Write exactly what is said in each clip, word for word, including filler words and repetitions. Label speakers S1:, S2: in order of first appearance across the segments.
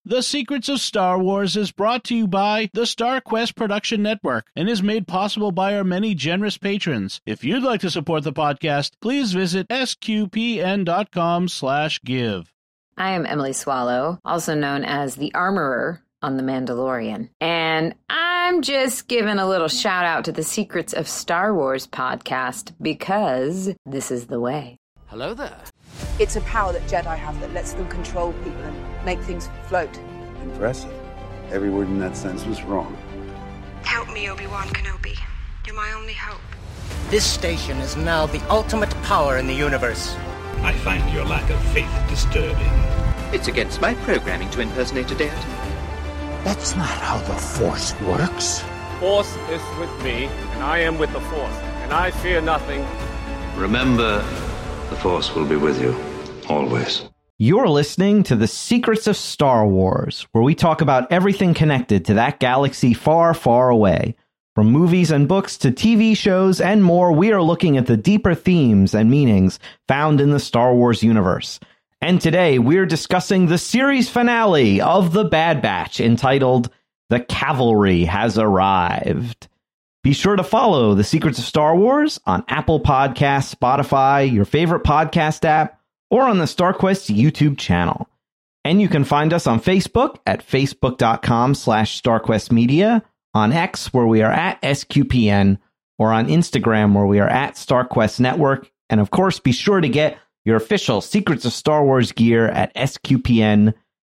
S1: The Secrets of Star Wars is brought to you by the StarQuest Production Network and is made possible by our many generous patrons. If you'd like to support the podcast, please visit sqpn.com slash give.
S2: I am Emily Swallow, also known as the Armorer on The Mandalorian. And I'm just giving a little shout out to the Secrets of Star Wars podcast because this is the way.
S3: Hello there.
S4: It's a power that Jedi have that lets them control people and make things float.
S5: Impressive. Every word in that sentence was wrong.
S6: Help me, Obi-Wan Kenobi. You're my only hope.
S3: This station is now the ultimate power in the universe.
S7: I find your lack of faith disturbing.
S8: It's against my programming to impersonate a deity.
S9: That's not how the Force works.
S10: Force is with me, and I am with the Force, and I fear nothing.
S7: Remember, the Force will be with you, always.
S11: You're listening to The Secrets of Star Wars, where we talk about everything connected to that galaxy far, far away. From movies and books to T V shows and more, we are looking at the deeper themes and meanings found in the Star Wars universe. And today, we're discussing the series finale of The Bad Batch, entitled The Cavalry Has Arrived. Be sure to follow The Secrets of Star Wars on Apple Podcasts, Spotify, your favorite podcast app, or on the StarQuest YouTube channel. And you can find us on Facebook at facebook.com slash StarQuestMedia, on X, where we are at S Q P N, or on Instagram, where we are at StarQuest Network. And of course, be sure to get your official Secrets of Star Wars gear at sqpn.com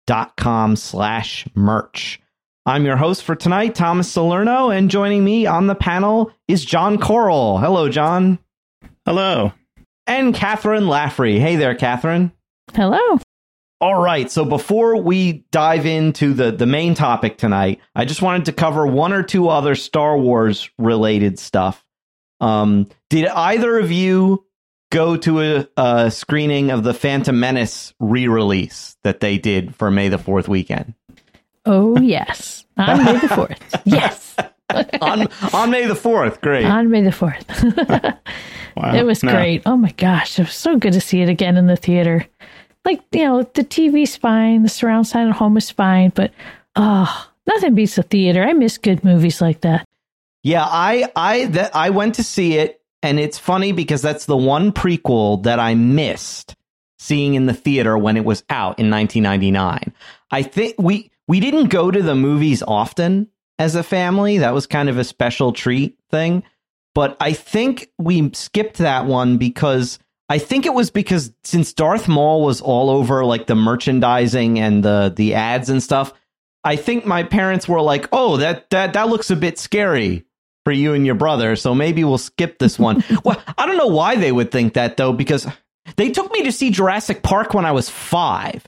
S11: slash merch. I'm your host for tonight, Thomas Salerno, and joining me on the panel is John Coral. Hello, John.
S12: Hello.
S11: And Catherine Laffrey. Hey there, Catherine.
S13: Hello.
S11: All right, so before we dive into the, the main topic tonight, I just wanted to cover one or two other Star Wars-related stuff. Um, did either of you go to a, a screening of the Phantom Menace re-release that they did for May the fourth weekend?
S13: Oh, yes. On May the fourth. Yes.
S11: on on May the fourth. Great.
S13: On May the fourth.
S11: Wow.
S13: It was
S11: no.
S13: great. Oh, my gosh. It was so good to see it again in the theater. Like, you know, the T V's fine. The surround sound at home is fine. But, oh, nothing beats the theater. I miss good movies like that.
S11: Yeah, I I that I went to see it. And it's funny because that's the one prequel that I missed seeing in the theater when it was out in nineteen ninety-nine. I think we... We didn't go to the movies often as a family. That was kind of a special treat thing. But I think we skipped that one because I think it was because since Darth Maul was all over like the merchandising and the the ads and stuff, I think my parents were like, oh, that that that looks a bit scary for you and your brother. So maybe we'll skip this one. Well, I don't know why they would think that, though, because they took me to see Jurassic Park when I was five.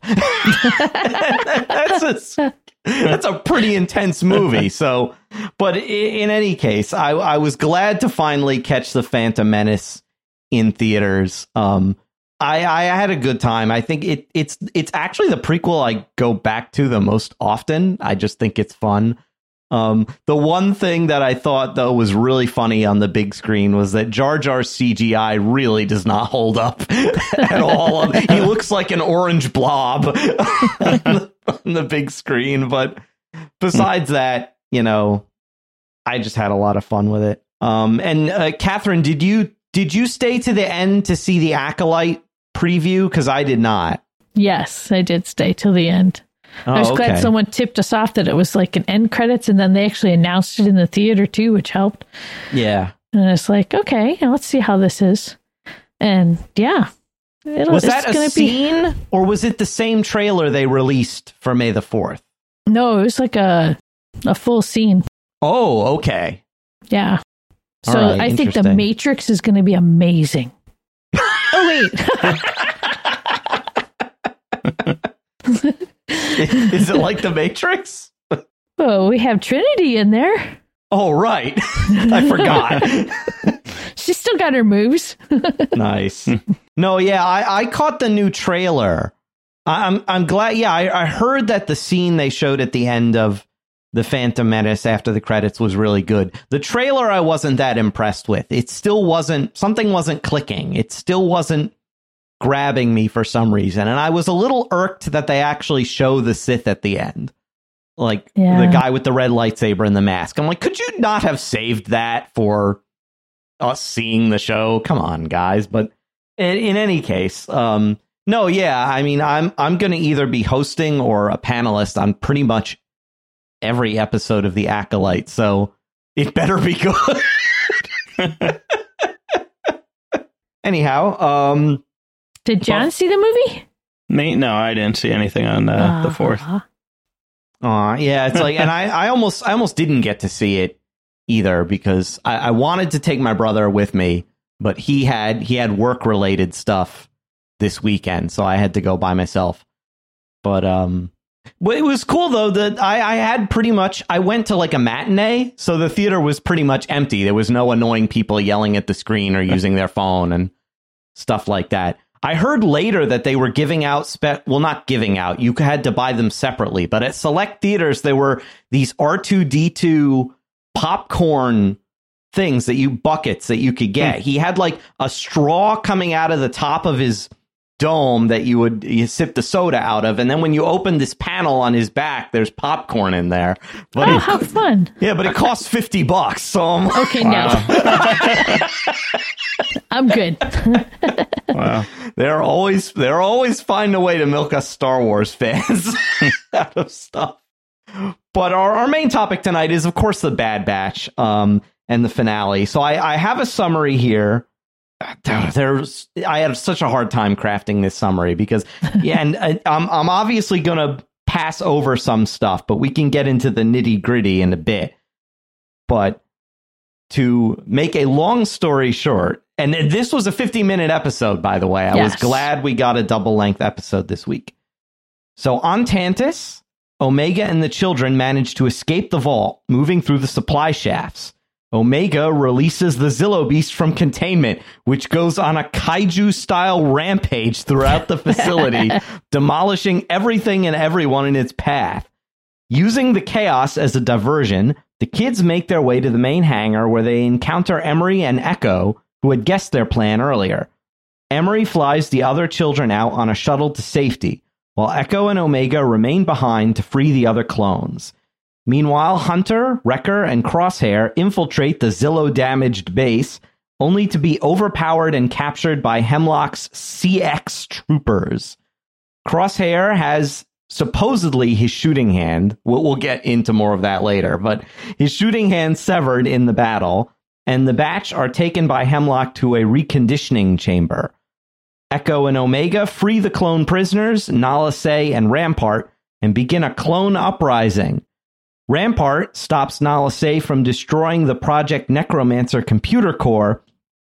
S11: that's, a, that's a pretty intense movie. So, but in any case, I, I was glad to finally catch The Phantom Menace in theaters. Um, I, I had a good time. I think it, it's it's actually the prequel I go back to the most often. I just think it's fun. Um, the one thing that I thought, though, was really funny on the big screen was that Jar Jar's C G I really does not hold up at all. He looks like an orange blob on, the, on the big screen. But besides that, you know, I just had a lot of fun with it. Um, and uh, Catherine, did you did you stay to the end to see the Acolyte preview? Because I did not.
S13: Yes, I did stay till the end.
S11: Oh,
S13: I was
S11: okay.
S13: glad someone tipped us off that it was like an end credits, and then they actually announced it in the theater too, which helped.
S11: Yeah.
S13: And it's like, okay, let's see how this is. And yeah.
S11: Was that a scene be... or was it the same trailer they released for May the fourth?
S13: No, it was like a a full scene.
S11: Oh, okay.
S13: Yeah. So
S11: right,
S13: I think The Matrix is going to be amazing. Oh, wait.
S11: Is it like The Matrix?
S13: Oh, we have Trinity in there.
S11: Oh, right. I forgot.
S13: She's still got her moves.
S11: Nice. No, yeah, I, I caught the new trailer. I, I'm I'm glad. Yeah, I, I heard that the scene they showed at the end of The Phantom Menace after the credits was really good. The trailer I wasn't that impressed with. It still wasn't, something wasn't clicking. It still wasn't grabbing me for some reason. And I was a little irked that they actually show the Sith at the end. Like yeah. the guy with the red lightsaber and the mask. I'm like, could you not have saved that for us seeing the show? Come on, guys. But in, in any case, um, no, yeah, I mean, I'm I'm going to either be hosting or a panelist on pretty much every episode of The Acolyte, so it better be good. Anyhow, um,
S13: did John well, see the movie?
S1: Me? No, I didn't see anything on uh, uh, the fourth.
S11: Aw, yeah, it's like, and I, I almost I almost didn't get to see it either because I, I wanted to take my brother with me, but he had he had work related stuff this weekend, so I had to go by myself. But um, well, it was cool though that I, I had pretty much I went to like a matinee, so the theater was pretty much empty. There was no annoying people yelling at the screen or using their phone and stuff like that. I heard later that they were giving out spe- well, not giving out. You had to buy them separately, but at select theaters there were these R two D two popcorn things that you buckets that you could get. He had like a straw coming out of the top of his dome that you would you sip the soda out of, and then when you open this panel on his back, there's popcorn in there. But
S13: oh,
S11: it,
S13: how fun!
S11: Yeah, but it costs fifty bucks. So I'm,
S13: okay, wow. no, I'm good.
S11: Wow, they're always they're always finding a way to milk us Star Wars fans out of stuff. But our, our main topic tonight is, of course, the Bad Batch um, and the finale. So I, I have a summary here. There's, I had such a hard time crafting this summary because, yeah, and I, I'm I'm obviously going to pass over some stuff, but we can get into the nitty gritty in a bit. But to make a long story short, and this was a fifty minute episode, by the way. I yes. was glad we got a double length episode this week. So on Tantis, Omega and the children managed to escape the vault, moving through the supply shafts. Omega releases the Zillo Beast from containment, which goes on a kaiju-style rampage throughout the facility, demolishing everything and everyone in its path. Using the chaos as a diversion, the kids make their way to the main hangar where they encounter Emery and Echo, who had guessed their plan earlier. Emery flies the other children out on a shuttle to safety, while Echo and Omega remain behind to free the other clones. Meanwhile, Hunter, Wrecker, and Crosshair infiltrate the Zillo-damaged base, only to be overpowered and captured by Hemlock's C X troopers. Crosshair has supposedly his shooting hand. We'll, we'll get into more of that later, but his shooting hand severed in the battle, and the Batch are taken by Hemlock to a reconditioning chamber. Echo and Omega free the clone prisoners, Nala Se and Rampart, and begin a clone uprising. Rampart stops Nala Se from destroying the Project Necromancer computer core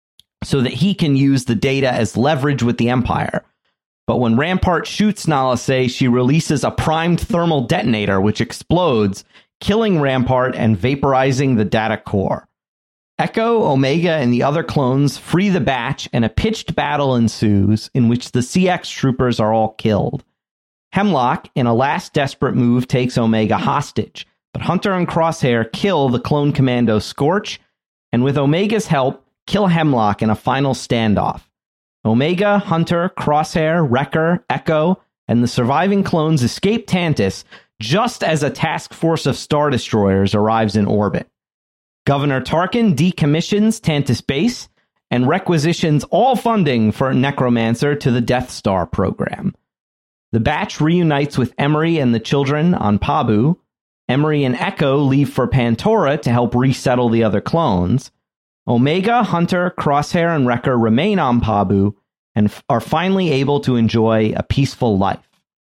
S11: so that he can use the data as leverage with the Empire. But when Rampart shoots Nala Se, she releases a primed thermal detonator which explodes, killing Rampart and vaporizing the data core. Echo, Omega, and the other clones free the Batch, and a pitched battle ensues in which the C X troopers are all killed. Hemlock, in a last desperate move, takes Omega hostage, but Hunter and Crosshair kill the clone commando Scorch, and with Omega's help, kill Hemlock in a final standoff. Omega, Hunter, Crosshair, Wrecker, Echo, and the surviving clones escape Tantis just as a task force of Star Destroyers arrives in orbit. Governor Tarkin decommissions Tantis Base and requisitions all funding for Necromancer to the Death Star program. The Batch reunites with Emery and the children on Pabu. Emery and Echo leave for Pantora to help resettle the other clones. Omega, Hunter, Crosshair, and Wrecker remain on Pabu and f- are finally able to enjoy a peaceful life.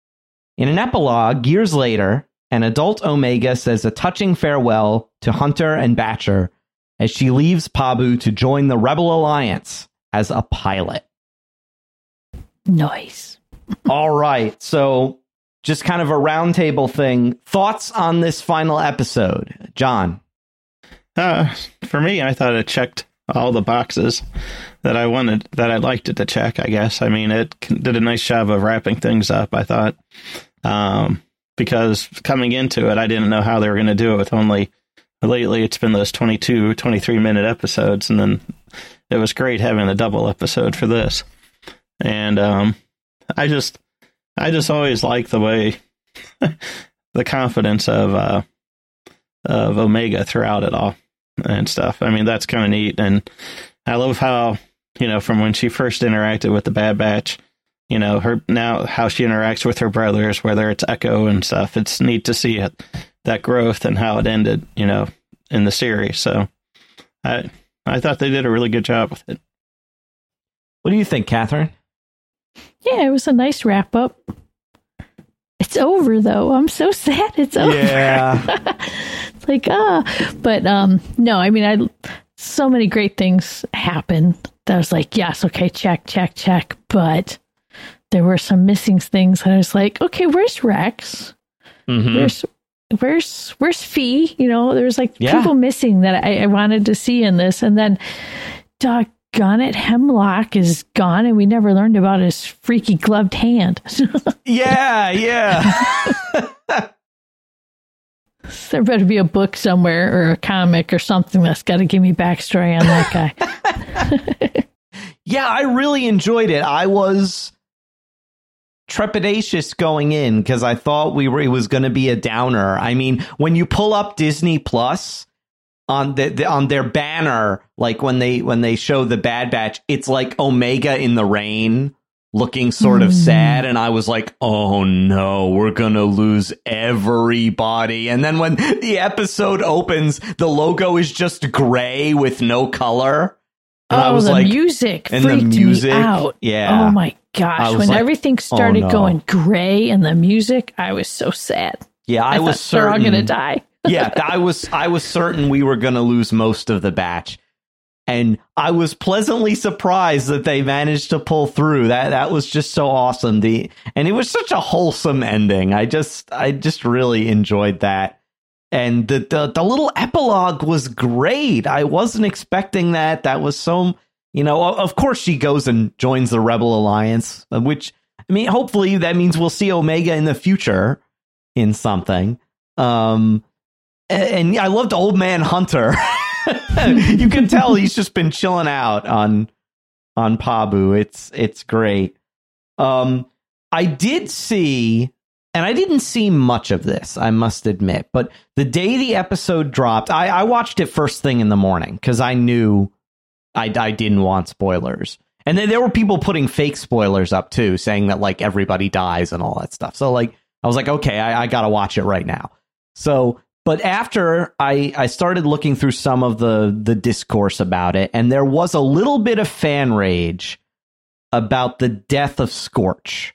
S11: In an epilogue, years later, an adult Omega says a touching farewell to Hunter and Batcher as she leaves Pabu to join the Rebel Alliance as a pilot.
S13: Nice.
S11: All right, so just kind of a roundtable thing. Thoughts on this final episode, John?
S1: Uh, for me, I thought it checked all the boxes that I wanted, that I liked it to check, I guess. I mean, it did a nice job of wrapping things up, I thought. Um, because coming into it, I didn't know how they were going to do it with only, lately it's been those twenty-two, twenty-three minute episodes, and then it was great having a double episode for this.
S12: And um, I just, I just always like the way, the confidence of uh, of Omega throughout it all and stuff. I mean, that's kind of neat. And I love how, you know, from when she first interacted with the Bad Batch, you know, her now how she interacts with her brothers, whether it's Echo and stuff. It's neat to see it, that growth and how it ended, you know, in the series. So I I thought they did a really good job with it.
S11: What do you think, Catherine?
S13: Yeah, it was a nice wrap up. It's over though. I'm so sad it's over.
S11: Yeah.
S13: It's like, ah, but um, no, I mean, I so many great things happened that I was like, yes, okay, check, check, check. But there were some missing things that I was like, okay, where's Rex?
S11: Mm-hmm.
S13: Where's where's where's Fee? You know, there's like
S11: Yeah.
S13: people missing that I, I wanted to see in this, and then doggone it, Hemlock is gone, and we never learned about his freaky gloved hand.
S11: Yeah, yeah.
S13: There better be a book somewhere or a comic or something that's got to give me backstory on that guy.
S11: Yeah, I really enjoyed it. I was trepidatious going in because I thought we were it was going to be a downer. I mean, when you pull up Disney Plus on the, the on their banner, like when they when they show the Bad Batch, it's like Omega in the rain, looking sort of mm. sad, and I was like, oh no, we're gonna lose everybody. And then when the episode opens, the logo is just gray with no color. And
S13: oh,
S11: I was
S13: the
S11: like,
S13: music
S11: and
S13: freaked
S11: the music,
S13: me out.
S11: Yeah.
S13: Oh my gosh. When
S11: like,
S13: everything started
S11: oh no.
S13: going gray and the music, I was so sad.
S11: Yeah, I,
S13: I
S11: was
S13: thought
S11: certain
S13: they're all gonna die.
S11: yeah, I was I was certain we were gonna lose most of the batch. And I was pleasantly surprised that they managed to pull through. That that was just so awesome. The and it was such a wholesome ending. I just I just really enjoyed that. And the, the the little epilogue was great. I wasn't expecting that. That was so, you know, of course she goes and joins the Rebel Alliance, which, I mean, hopefully that means we'll see Omega in the future in something. Um, and, and I loved Old Man Hunter. You can tell he's just been chilling out on on Pabu. It's it's great. Um, I did see. And I didn't see much of this, I must admit. But the day the episode dropped, I, I watched it first thing in the morning because I knew I, I didn't want spoilers. And then there were people putting fake spoilers up, too, saying that, like, everybody dies and all that stuff. So, like, I was like, OK, I, I got to watch it right now. So but after I, I started looking through some of the, the discourse about it, and there was a little bit of fan rage about the death of Scorch.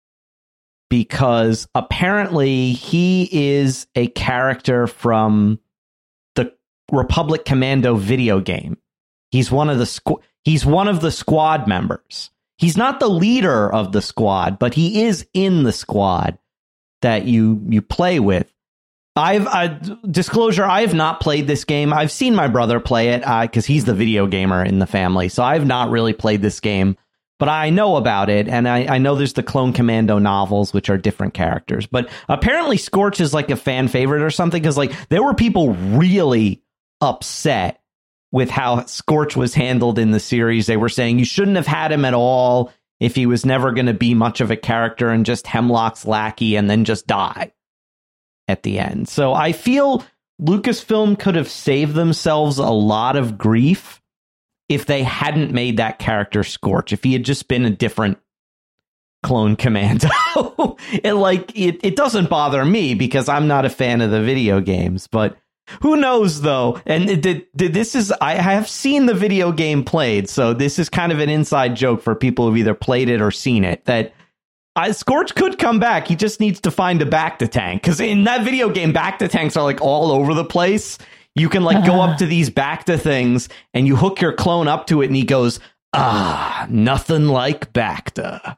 S11: Because apparently he is a character from the Republic Commando video game. He's one of the squ- he's one of the squad members. He's not the leader of the squad, but he is in the squad that you you play with. I've I, disclosure, I have not played this game. I've seen my brother play it because uh, he's the video gamer in the family. So I've not really played this game. But I know about it, and I, I know there's the Clone Commando novels, which are different characters. But apparently Scorch is like a fan favorite or something, because like there were people really upset with how Scorch was handled in the series. They were saying you shouldn't have had him at all if he was never going to be much of a character and just Hemlock's lackey and then just die at the end. So I feel Lucasfilm could have saved themselves a lot of grief if they hadn't made that character Scorch, if he had just been a different Clone Commando. And like, it, it doesn't bother me because I'm not a fan of the video games, but who knows though? And it, it, this is, I have seen the video game played, so this is kind of an inside joke for people who've either played it or seen it, that I, Scorch could come back. He just needs to find a Bacta tank, because in that video game, Bacta tanks are like all over the place. You can like go up to these Bacta things and you hook your clone up to it and he goes, ah, nothing like Bacta.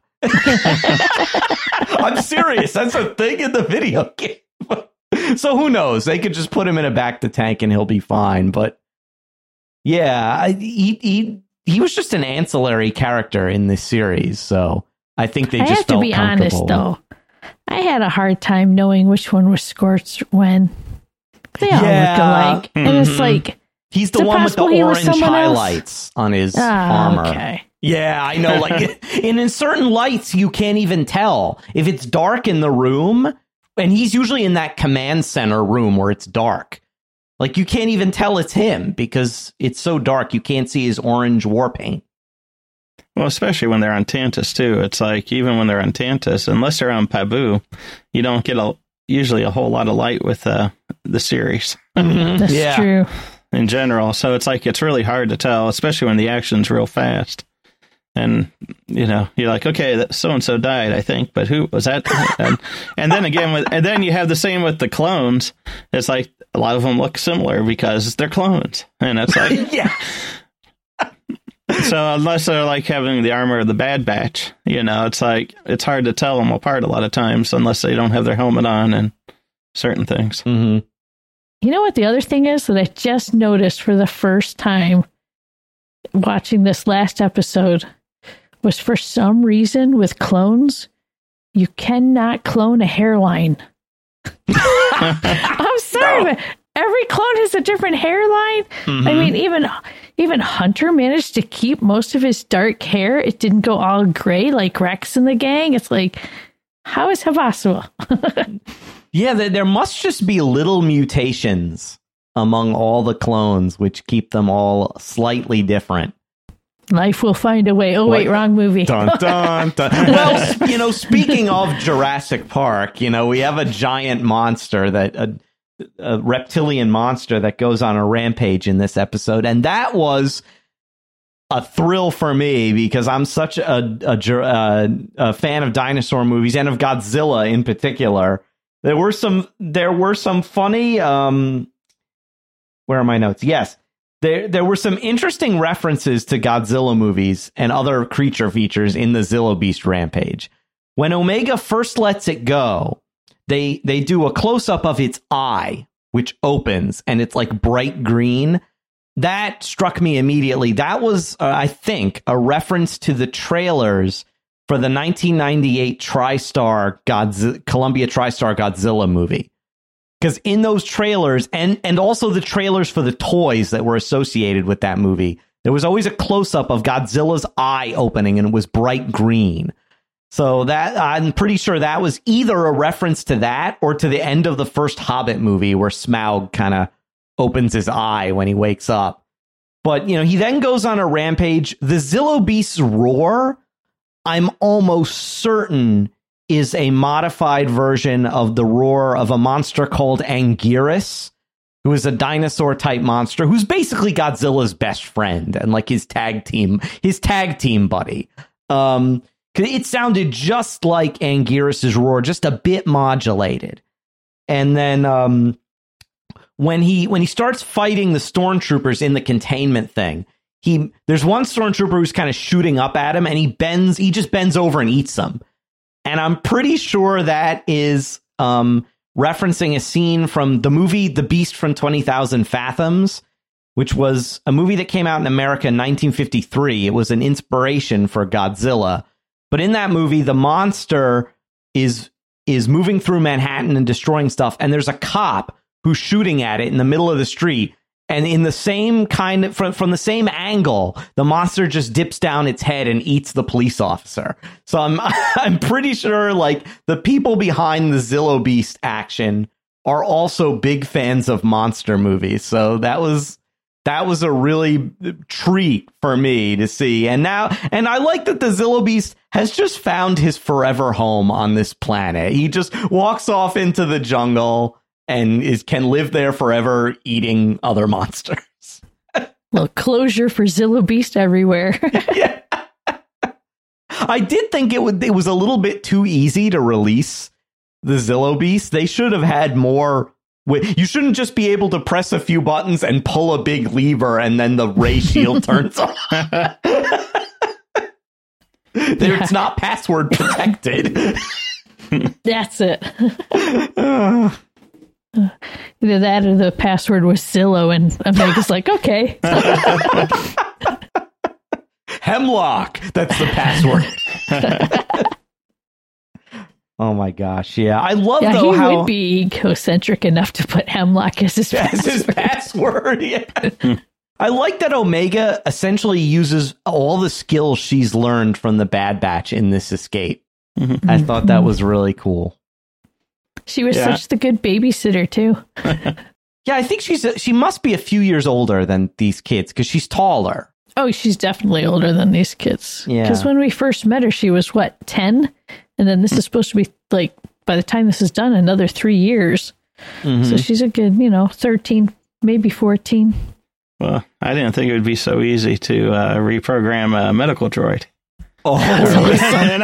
S11: I'm serious. That's a thing in the video game. So who knows? They could just put him in a Bacta tank and he'll be fine. But yeah, I, he, he, he was just an ancillary character in this series. So I think they just
S13: I have
S11: felt
S13: to be
S11: comfortable.
S13: honest, though. I had a hard time knowing which one was Scorch when. They all
S11: yeah.
S13: look alike. Mm-hmm. And it's like,
S11: he's the one with the orange highlights else? on his
S13: ah,
S11: armor.
S13: Okay.
S11: Yeah, I know. Like, and in certain lights, you can't even tell if it's dark in the room. And he's usually in that command center room where it's dark. Like, you can't even tell it's him because it's so dark. You can't see his orange war paint.
S12: Well, especially when they're on Tantus, too. It's like, even when they're on Tantus, unless they're on Pabu, you don't get a usually a whole lot of light with uh, the series.
S13: Mm-hmm. That's yeah. true.
S12: In general. So it's like, it's really hard to tell, especially when the action's real fast. And, you know, you're like, okay, so-and-so died, I think, but who was that? and, and then again, with, and then you have the same with the clones. It's like, a lot of them look similar because they're clones. And it's like,
S11: yeah.
S12: So unless they're like having the armor of the Bad Batch, you know, it's like, it's hard to tell them apart a lot of times unless they don't have their helmet on and certain things.
S11: Mm-hmm.
S13: You know what the other thing is that I just noticed for the first time watching this last episode was, for some reason with clones, you cannot clone a hairline. I'm sorry, no. but every clone has a different hairline. Mm-hmm. I mean, even even Hunter managed to keep most of his dark hair. It didn't go all gray like Rex and the gang. It's like, how is that possible?
S11: Yeah, there must just be little mutations among all the clones, which keep them all slightly different.
S13: Life will find a way. Oh, wait, what? Wrong movie.
S11: Dun, dun, dun. Well, you know, speaking of Jurassic Park, you know, we have a giant monster, that a, a reptilian monster that goes on a rampage in this episode. And that was a thrill for me because I'm such a, a, a, a fan of dinosaur movies and of Godzilla in particular. There were some, there were some funny, um, where are my notes? Yes. There, there were some interesting references to Godzilla movies and other creature features in the Zillo Beast Rampage. When Omega first lets it go, they they do a close-up of its eye, which opens, and it's like bright green. That struck me immediately. That was, uh, I think, a reference to the trailers for the nineteen ninety-eight TriStar Godzi- Columbia TriStar Godzilla movie. Because in those trailers, and, and also the trailers for the toys that were associated with that movie, there was always a close-up of Godzilla's eye opening, and it was bright green. So that I'm pretty sure that was either a reference to that or to the end of the first Hobbit movie where Smaug kind of opens his eye when he wakes up. But, you know, he then goes on a rampage. The Zillo Beast's roar, I'm almost certain, is a modified version of the roar of a monster called Anguirus, who is a dinosaur-type monster who's basically Godzilla's best friend and like his tag team, his tag team buddy. Um, it sounded just like Anguirus's roar, just a bit modulated. And then um, when he when he starts fighting the stormtroopers in the containment thing, he there's one stormtrooper who's kind of shooting up at him, and he bends, he just bends over and eats them. And I'm pretty sure that is um, referencing a scene from the movie The Beast from twenty thousand Fathoms, which was a movie that came out in America in nineteen fifty-three. It was an inspiration for Godzilla. But in that movie, the monster is is moving through Manhattan and destroying stuff. And there's a cop who's shooting at it in the middle of the street. And in the same kind of, from, from the same angle, the monster just dips down its head and eats the police officer. So I'm I'm pretty sure like the people behind the Zillo Beast action are also big fans of monster movies. So that was that was a really treat for me to see. And now, and I like that the Zillo Beast has just found his forever home on this planet. He just walks off into the jungle and is can live there forever eating other monsters.
S13: Well, closure for Zillo Beast everywhere.
S11: Yeah. I did think it would. It was a little bit too easy to release the Zillo Beast. They should have had more. You shouldn't just be able to press a few buttons and pull a big lever and then the ray shield turns on. Yeah. It's not password protected.
S13: That's it. Either that or the password was Zillo, and Omega's like, okay.
S11: Hemlock. That's the password. Oh my gosh, yeah. I love
S13: yeah,
S11: though
S13: he
S11: how
S13: would be egocentric enough to put Hemlock as his
S11: as
S13: password.
S11: his password. Yeah. I like that Omega essentially uses all the skills she's learned from the Bad Batch in this escape. Mm-hmm. I thought that was really cool.
S13: She was
S11: yeah.
S13: such the good babysitter, too.
S11: Yeah, I think she's a, she must be a few years older than these kids because she's taller.
S13: Oh, she's definitely older than these kids.
S11: Yeah.
S13: Because when we first met her, she was, what, ten? And then this is supposed to be, like, by the time this is done, another three years. Mm-hmm. So she's a good, you know, thirteen, maybe fourteen.
S12: Well, I didn't think it would be so easy to uh, reprogram a medical droid.
S11: Oh,
S12: and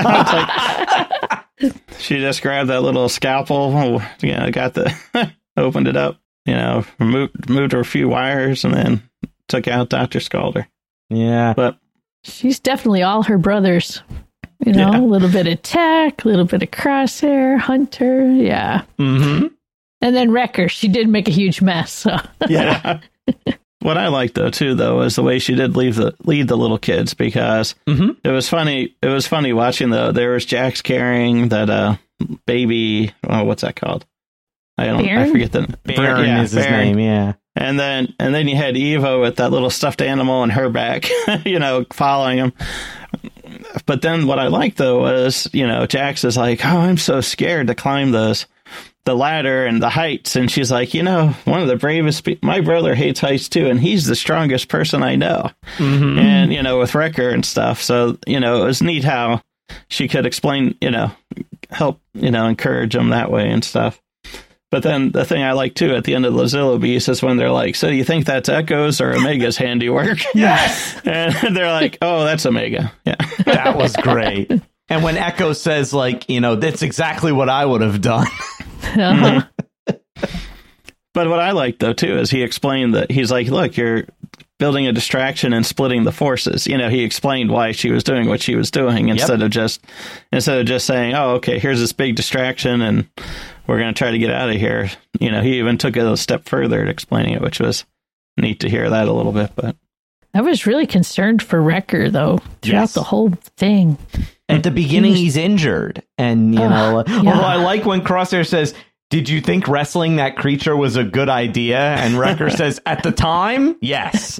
S12: I was like, she just grabbed that little scalpel, you know, got the, opened it up, you know, moved, moved her a few wires, and then took out Doctor Scalder.
S11: Yeah.
S12: But
S13: she's definitely all her brothers. You know, yeah. a little bit of Tech, a little bit of Crosshair, Hunter. Yeah.
S11: Mm-hmm.
S13: And then Wrecker. She did make a huge mess. So.
S12: Yeah. What I liked though too though is the way she did leave the lead the little kids, because
S11: mm-hmm.
S12: it was funny. It was funny watching the there was Jax carrying that uh baby. Oh, what's that called? I don't.
S13: Baron?
S12: I forget the
S11: Baron
S12: yeah,
S11: is his
S12: Baron.
S11: name. Yeah.
S12: And then and then you had Evo with that little stuffed animal on her back, you know, following him. But then what I liked though was, you know, Jax is like, oh, I'm so scared to climb those. the ladder and the heights, and she's like, you know, one of the bravest pe- my brother hates heights too, and he's the strongest person I know.
S11: Mm-hmm.
S12: And you know, with Wrecker and stuff, so you know, it was neat how she could explain, you know, help, you know, encourage them that way and stuff. But then the thing I like too at the end of the Zilla Beast is when they're like, so do you think that's Echo's or Omega's handiwork?
S11: Yes.
S12: And they're like, oh, that's Omega. Yeah.
S11: That was great. And when Echo says, like, you know, that's exactly what I would have done.
S13: Uh-huh.
S12: But what I like, though, too, is he explained that he's like, look, you're building a distraction and splitting the forces. You know, he explained why she was doing what she was doing instead yep. of just instead of just saying, oh, OK, here's this big distraction and we're going to try to get out of here. You know, he even took it a step further at explaining it, which was neat to hear that a little bit. But
S13: I was really concerned for Wrecker, though, throughout yes. the whole thing.
S11: At the beginning, he was, he's injured. And, you uh, know, yeah. although I like when Crosshair says, did you think wrestling that creature was a good idea? And Wrecker says, at the time, yes.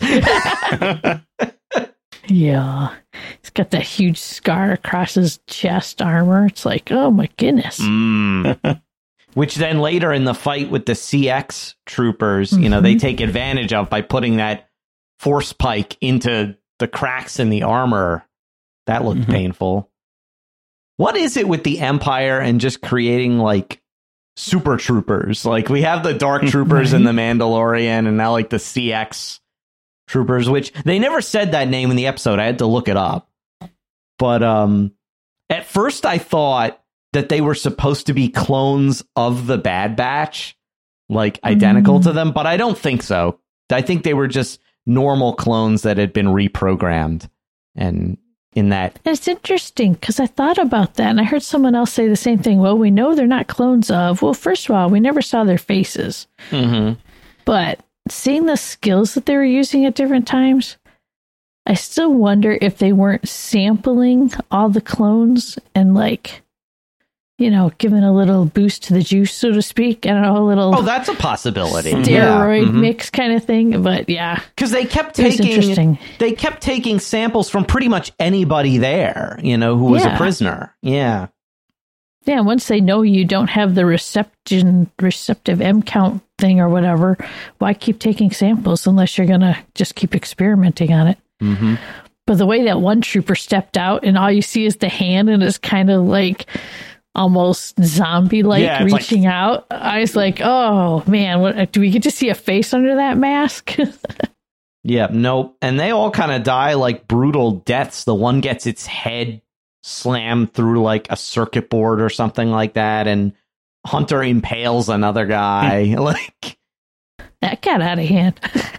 S13: Yeah. He's got that huge scar across his chest armor. It's like, oh, my goodness.
S11: Mm. Which then later in the fight with the C X troopers, mm-hmm. you know, they take advantage of by putting that force pike into the cracks in the armor. That looked mm-hmm. painful. What is it with the Empire and just creating, like, super troopers? Like, we have the Dark Troopers in The Mandalorian, and now, like, the C X troopers, which they never said that name in the episode. I had to look it up. But um, at first I thought that they were supposed to be clones of the Bad Batch, like, identical mm. to them, but I don't think so. I think they were just normal clones that had been reprogrammed. And in that,
S13: it's interesting because I thought about that and I heard someone else say the same thing. Well, we know they're not clones of. Well, first of all, we never saw their faces,
S11: mm-hmm.
S13: but seeing the skills that they were using at different times, I still wonder if they weren't sampling all the clones and, like, you know, giving a little boost to the juice, so to speak. I don't know, a little
S11: oh, that's a possibility.
S13: Steroid
S11: yeah. mm-hmm.
S13: mix kind of thing. But yeah,
S11: because they kept taking they kept taking samples from pretty much anybody there, you know, who was yeah. a prisoner. Yeah,
S13: yeah. Once they know you don't have the reception receptive M count thing or whatever, why keep taking samples unless you're gonna just keep experimenting on it?
S11: Mm-hmm.
S13: But the way that one trooper stepped out and all you see is the hand and it's kind of like almost zombie-like yeah, reaching like, out. I was like, oh, man, what, do we get to see a face under that mask?
S11: Yeah, nope. And they all kind of die like brutal deaths. The one gets its head slammed through like a circuit board or something like that, and Hunter impales another guy. like
S13: That got out of hand.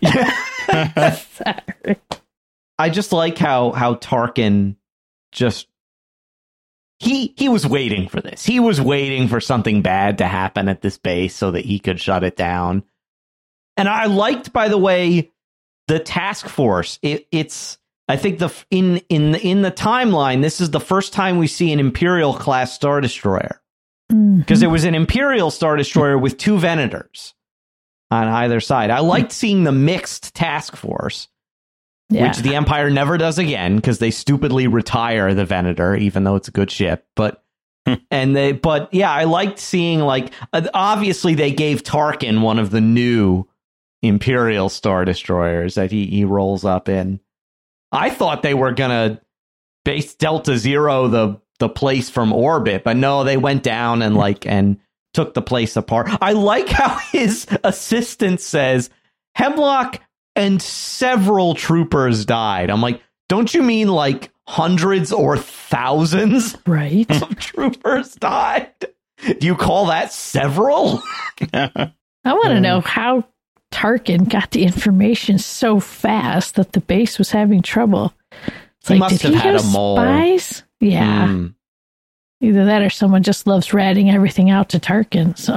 S11: Sorry. I just like how, how Tarkin just He he was waiting for this. He was waiting for something bad to happen at this base so that he could shut it down. And I liked, by the way, the task force. It, it's I think the in in in the timeline, this is the first time we see an Imperial class Star Destroyer, because mm-hmm. there was an Imperial Star Destroyer with two Venators. on either side. I liked seeing the mixed task force, yeah. which the Empire never does again because they stupidly retire the Venator, even though it's a good ship. But and they, but yeah, I liked seeing, like, obviously they gave Tarkin one of the new Imperial Star Destroyers that he, he rolls up in. I thought they were gonna base Delta Zero the the place from orbit, but no, they went down and like and took the place apart. I like how his assistant says Hemlock and several troopers died. I'm like, don't you mean like hundreds or thousands
S13: right.
S11: of troopers died? Do you call that several?
S13: I want to know how Tarkin got the information so fast that the base was having trouble. It's
S11: he
S13: like,
S11: must
S13: did
S11: have
S13: he
S11: had
S13: have
S11: a mole.
S13: Spies? Yeah.
S11: Mm.
S13: Either that or someone just loves ratting everything out to Tarkin. So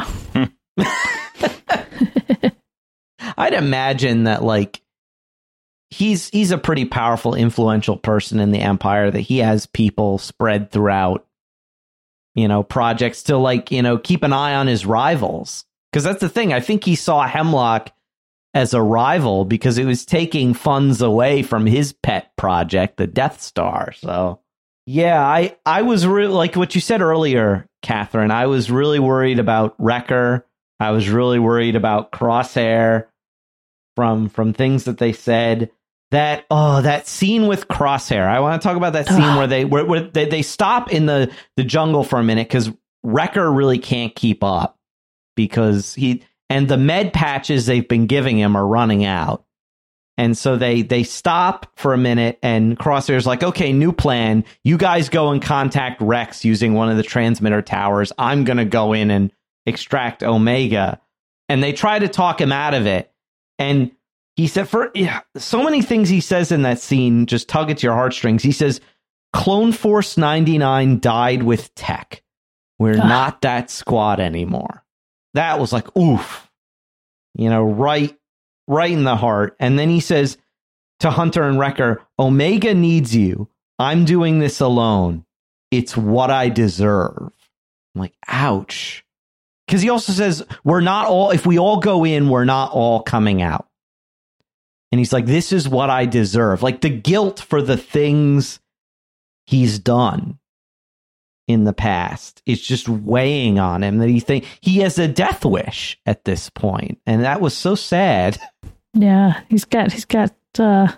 S11: I'd imagine that, like, he's he's a pretty powerful, influential person in the Empire, that he has people spread throughout, you know, projects to, like, you know, keep an eye on his rivals. Because that's the thing. I think he saw Hemlock as a rival because it was taking funds away from his pet project, the Death Star. So, yeah, I, I was really, like what you said earlier, Catherine, I was really worried about Wrecker. I was really worried about Crosshair from from things that they said. That, oh, that scene with Crosshair. I want to talk about that scene where they where, where they, they stop in the, the jungle for a minute because Wrecker really can't keep up because he... And the med patches they've been giving him are running out. And so they they stop for a minute, and Crosshair's like, okay, new plan. You guys go and contact Rex using one of the transmitter towers. I'm going to go in and extract Omega. And they try to talk him out of it. And he said, for yeah, so many things he says in that scene just tug at your heartstrings. He says, Clone Force ninety-nine died with tech. We're not that squad anymore. That was like, oof, you know, right, right in the heart. And then he says to Hunter and Wrecker, Omega needs you. I'm doing this alone. It's what I deserve. I'm like, ouch. Because he also says, we're not all, if we all go in, we're not all coming out. And he's like, this is what I deserve. Like the guilt for the things he's done in the past, it's just weighing on him that he think he has a death wish at this point, and that was so sad.
S13: Yeah, he's got he's got uh,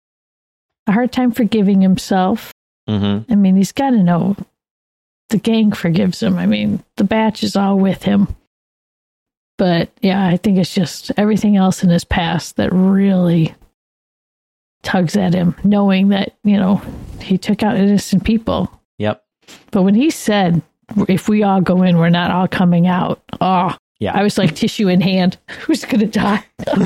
S13: a hard time forgiving himself.
S11: Mm-hmm.
S13: I mean, he's got to know the gang forgives him. I mean, the batch is all with him, but yeah, I think it's just everything else in his past that really tugs at him, knowing that, you know, he took out innocent people.
S11: Yep.
S13: But when he said, if we all go in, we're not all coming out. Oh,
S11: yeah.
S13: I was like, tissue in hand. Who's going to die?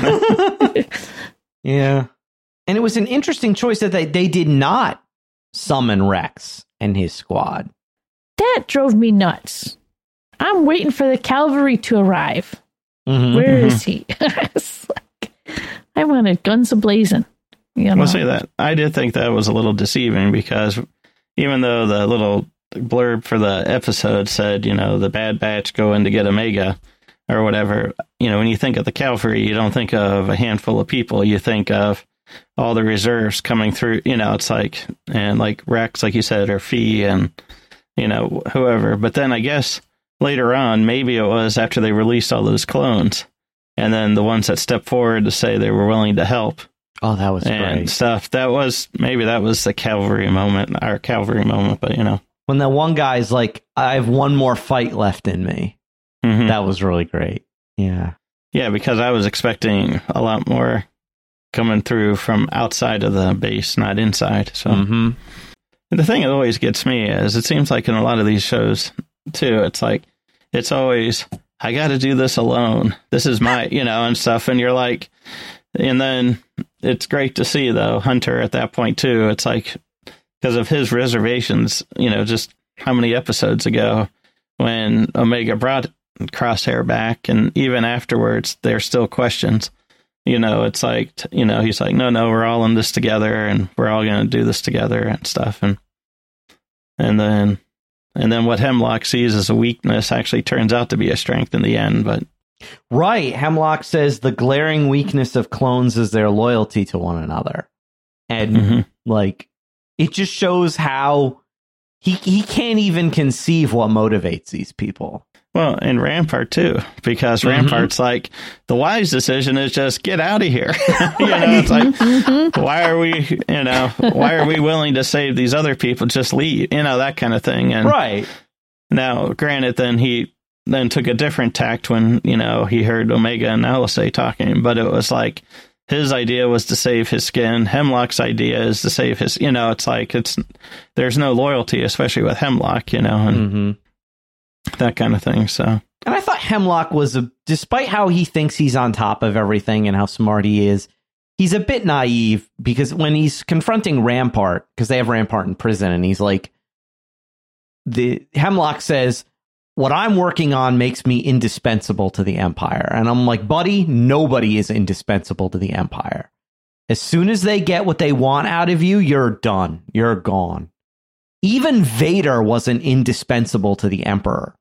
S11: Yeah. And it was an interesting choice that they, they did not summon Rex and his squad.
S13: That drove me nuts. I'm waiting for the cavalry to arrive.
S11: Mm-hmm,
S13: Where
S11: mm-hmm.
S13: is he? Like, I wanted guns a-blazing. You know?
S12: I'll say that. I did think that was a little deceiving because even though the little blurb for the episode said, you know, the Bad Batch go in to get Omega or whatever, you know, when you think of the cavalry, you don't think of a handful of people. You think of all the reserves coming through, you know, it's like, and like Rex, like you said, or Fee and, you know, whoever. But then I guess later on, maybe it was after they released all those clones and then the ones that stepped forward to say they were willing to help.
S11: Oh, that was
S12: and
S11: great.
S12: Stuff. That was, maybe that was the cavalry moment, our cavalry moment, but you know.
S11: When the one guy's like, I have one more fight left in me. Mm-hmm. That was really great. Yeah.
S12: Yeah, because I was expecting a lot more coming through from outside of the base, not inside. So
S11: mm-hmm.
S12: The thing that always gets me is it seems like in a lot of these shows, too, it's like, it's always, I got to do this alone. This is my, you know, and stuff. And you're like, and then it's great to see, though, Hunter at that point, too. It's like, because of his reservations, you know, just how many episodes ago when Omega brought Crosshair back, and even afterwards, there's still questions. You know, it's like, you know, he's like, no, no, we're all in this together, and we're all going to do this together and stuff. And and then and then what Hemlock sees as a weakness actually turns out to be a strength in the end. But
S11: Right. Hemlock says the glaring weakness of clones is their loyalty to one another. And, mm-hmm. like, it just shows how he he can't even conceive what motivates these people.
S12: Well, and Rampart, too, because Rampart's mm-hmm. like, the wise decision is just get out of here. you know, it's like, mm-hmm. why are we, you know, why are we willing to save these other people? Just leave, you know, that kind of thing. And
S11: right.
S12: Now, granted, then he then took a different tact when, you know, he heard Omega and Alisai talking, but it was like, his idea was to save his skin. Hemlock's idea is to save his, you know, it's like, it's, there's no loyalty, especially with Hemlock, you know, and mm-hmm. that kind of thing. So,
S11: and I thought Hemlock was, a, despite how he thinks he's on top of everything and how smart he is, he's a bit naive because when he's confronting Rampart, because they have Rampart in prison, and he's like, the Hemlock says, what I'm working on makes me indispensable to the Empire. And I'm like, buddy, nobody is indispensable to the Empire. As soon as they get what they want out of you, you're done. You're gone. Even Vader wasn't indispensable to the Emperor.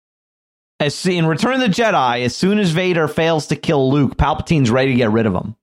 S11: As in Return of the Jedi, as soon as Vader fails to kill Luke, Palpatine's ready to get rid of him.